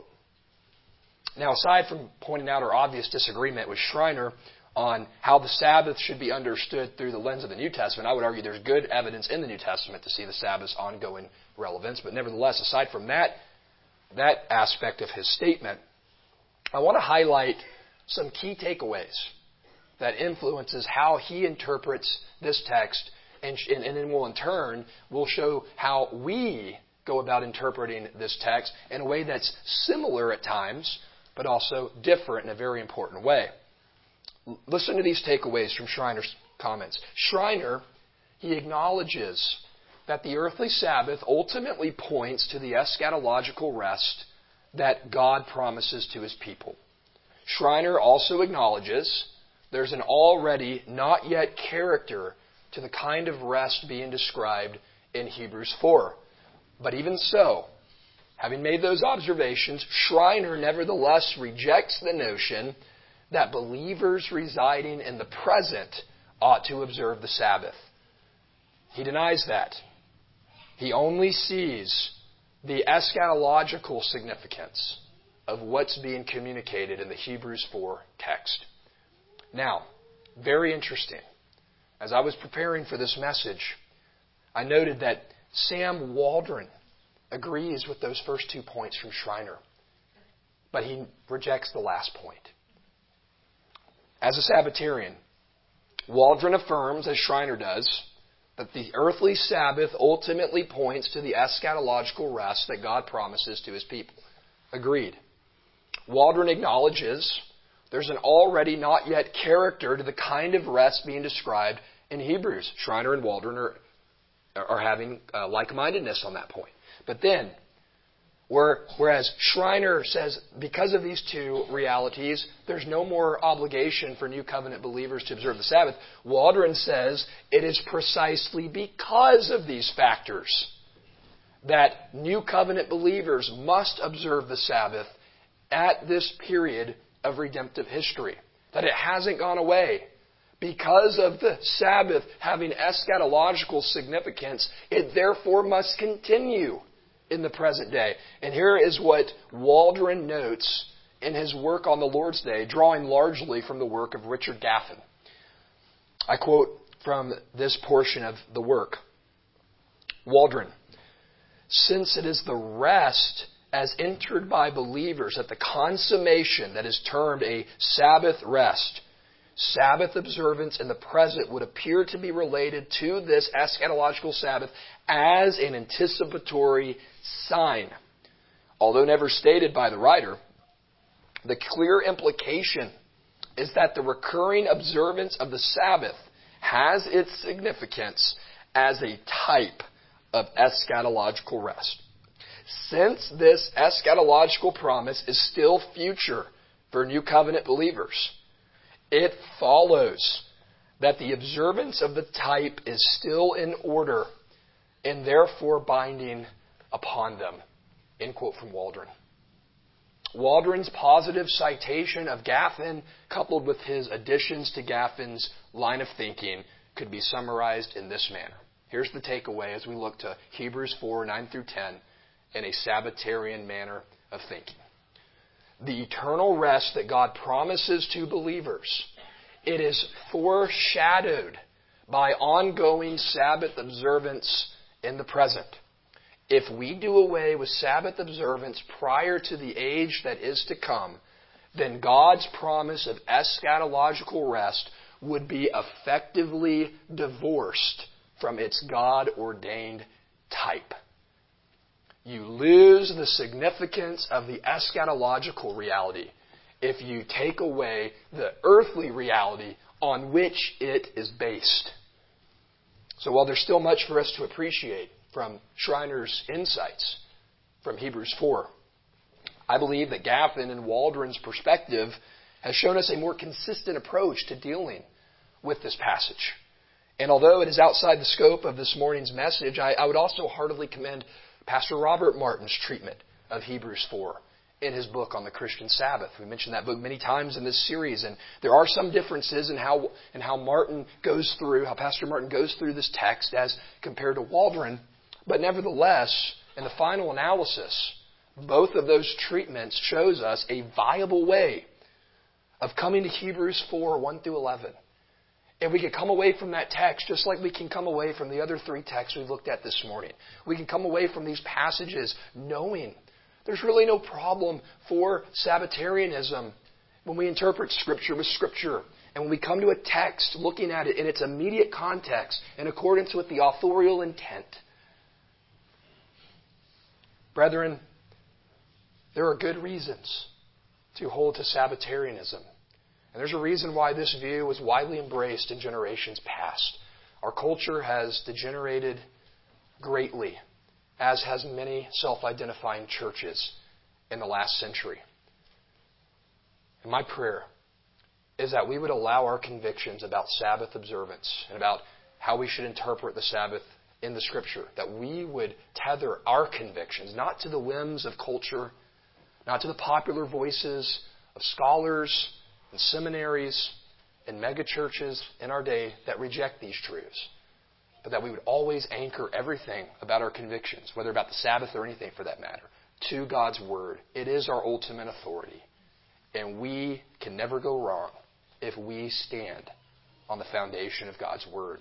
Now, aside from pointing out our obvious disagreement with Schreiner on how the Sabbath should be understood through the lens of the New Testament, I would argue there's good evidence in the New Testament to see the Sabbath's ongoing relevance. But nevertheless, aside from that, that aspect of his statement, I want to highlight some key takeaways that influences how he interprets this text, and, and then we'll in turn, we'll show how we go about interpreting this text in a way that's similar at times, but also different in a very important way. Listen to these takeaways from Schreiner's comments. Schreiner, he acknowledges that the earthly Sabbath ultimately points to the eschatological rest that God promises to His people. Schreiner also acknowledges there's an already not yet character to the kind of rest being described in Hebrews four. But even so, having made those observations, Schreiner nevertheless rejects the notion that believers residing in the present ought to observe the Sabbath. He denies that. He only sees the eschatological significance of what's being communicated in the Hebrews four text. Now, very interesting. As I was preparing for this message, I noted that Sam Waldron agrees with those first two points from Schreiner, but he rejects the last point. As a Sabbatarian, Waldron affirms, as Schreiner does, that the earthly Sabbath ultimately points to the eschatological rest that God promises to His people. Agreed. Waldron acknowledges there's an already not yet character to the kind of rest being described in Hebrews. Schreiner and Waldron are, are having uh, like-mindedness on that point. But then, whereas Schreiner says because of these two realities, there's no more obligation for New Covenant believers to observe the Sabbath, Waldron says it is precisely because of these factors that New Covenant believers must observe the Sabbath at this period of redemptive history. That it hasn't gone away. Because of the Sabbath having eschatological significance, it therefore must continue in the present day. And here is what Waldron notes in his work on the Lord's Day, drawing largely from the work of Richard Gaffin. I quote from this portion of the work. Waldron, since it is the rest as entered by believers at the consummation that is termed a Sabbath rest, Sabbath observance in the present would appear to be related to this eschatological Sabbath as an anticipatory sign. Although never stated by the writer, the clear implication is that the recurring observance of the Sabbath has its significance as a type of eschatological rest. Since this eschatological promise is still future for New Covenant believers, it follows that the observance of the type is still in order and therefore binding upon them. End quote from Waldron. Waldron's positive citation of Gaffin, coupled with his additions to Gaffin's line of thinking, could be summarized in this manner. Here's the takeaway as we look to Hebrews four, nine through ten in a Sabbatarian manner of thinking. The eternal rest that God promises to believers, it is foreshadowed by ongoing Sabbath observance in the present. If we do away with Sabbath observance prior to the age that is to come, then God's promise of eschatological rest would be effectively divorced from its God-ordained type. You lose the significance of the eschatological reality if you take away the earthly reality on which it is based. So while there's still much for us to appreciate from Schreiner's insights from Hebrews four, I believe that Gaffin and Waldron's perspective has shown us a more consistent approach to dealing with this passage. And although it is outside the scope of this morning's message, I, I would also heartily commend Pastor Robert Martin's treatment of Hebrews four in his book on the Christian Sabbath. We mentioned that book many times in this series, and there are some differences in how in how Martin goes through, how Pastor Martin goes through this text as compared to Waldron. But nevertheless, in the final analysis, both of those treatments shows us a viable way of coming to Hebrews four, one through eleven. And we can come away from that text just like we can come away from the other three texts we've looked at this morning. We can come away from these passages knowing there's really no problem for Sabbatarianism when we interpret Scripture with Scripture. And when we come to a text looking at it in its immediate context in accordance with the authorial intent. Brethren, there are good reasons to hold to Sabbatarianism. And there's a reason why this view was widely embraced in generations past. Our culture has degenerated greatly, as has many self-identifying churches in the last century. And my prayer is that we would allow our convictions about Sabbath observance and about how we should interpret the Sabbath in the Scripture, that we would tether our convictions not to the whims of culture, not to the popular voices of scholars and seminaries and megachurches in our day that reject these truths, but that we would always anchor everything about our convictions, whether about the Sabbath or anything for that matter, to God's Word. It is our ultimate authority, and we can never go wrong if we stand on the foundation of God's Word.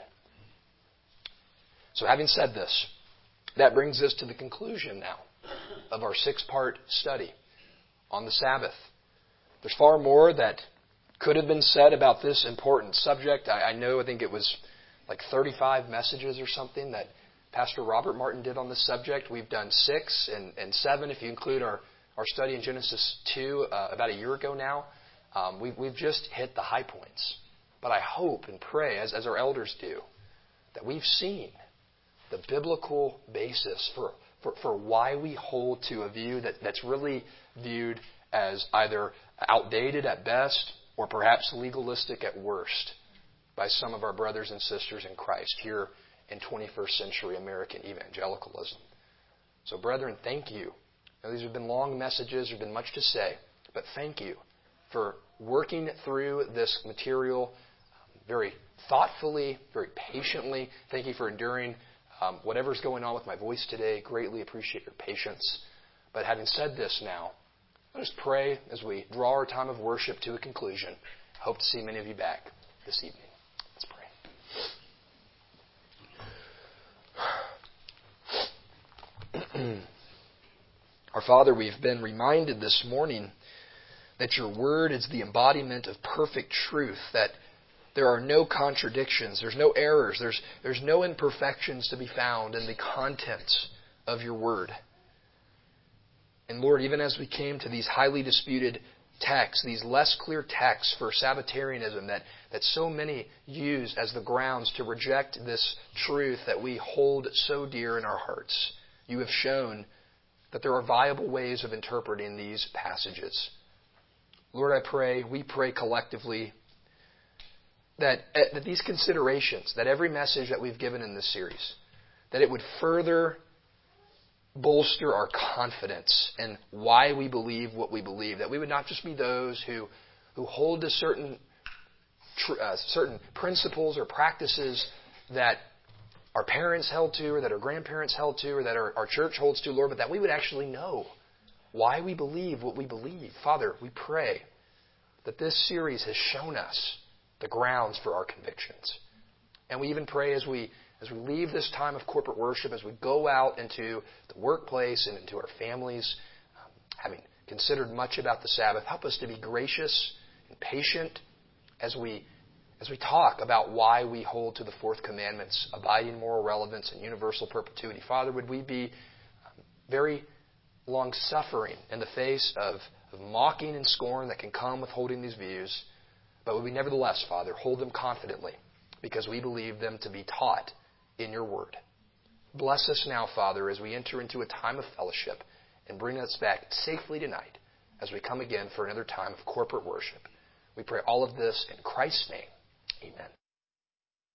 So having said this, that brings us to the conclusion now of our six-part study on the Sabbath. There's far more that could have been said about this important subject. I, I know, I think it was like thirty-five messages or something that Pastor Robert Martin did on this subject. We've done six and, and seven if you include our, our study in Genesis two uh, about a year ago now. Um, we've, we've just hit the high points. But I hope and pray, as, as our elders do, that we've seen the biblical basis for, for, for why we hold to a view that, that's really viewed as either outdated at best or perhaps legalistic at worst by some of our brothers and sisters in Christ here in twenty-first century American evangelicalism. So brethren, thank you. Now, these have been long messages, there's been much to say, but thank you for working through this material very thoughtfully, very patiently. Thank you for enduring um, whatever's going on with my voice today. Greatly appreciate your patience. But having said this now, let us pray as we draw our time of worship to a conclusion. I hope to see many of you back this evening. Let's pray. Our Father, we've been reminded this morning that your Word is the embodiment of perfect truth, that there are no contradictions, there's no errors, there's, there's no imperfections to be found in the contents of your Word. And Lord, even as we came to these highly disputed texts, these less clear texts for Sabbatarianism that, that so many use as the grounds to reject this truth that we hold so dear in our hearts, you have shown that there are viable ways of interpreting these passages. Lord, I pray, we pray collectively that, that these considerations, that every message that we've given in this series, that it would further bolster our confidence in why we believe what we believe. That we would not just be those who, who hold to certain, uh, certain principles or practices that our parents held to or that our grandparents held to or that our, our church holds to, Lord, but that we would actually know why we believe what we believe. Father, we pray that this series has shown us the grounds for our convictions. And we even pray as we as we leave this time of corporate worship, as we go out into the workplace and into our families, um, having considered much about the Sabbath, help us to be gracious and patient as we as we talk about why we hold to the fourth commandments, abiding moral relevance and universal perpetuity. Father, would we be um, very long-suffering in the face of, of mocking and scorn that can come with holding these views, but would we nevertheless, Father, hold them confidently because we believe them to be taught in your word. Bless us now, Father, as we enter into a time of fellowship and bring us back safely tonight as we come again for another time of corporate worship. We pray all of this in Christ's name. Amen.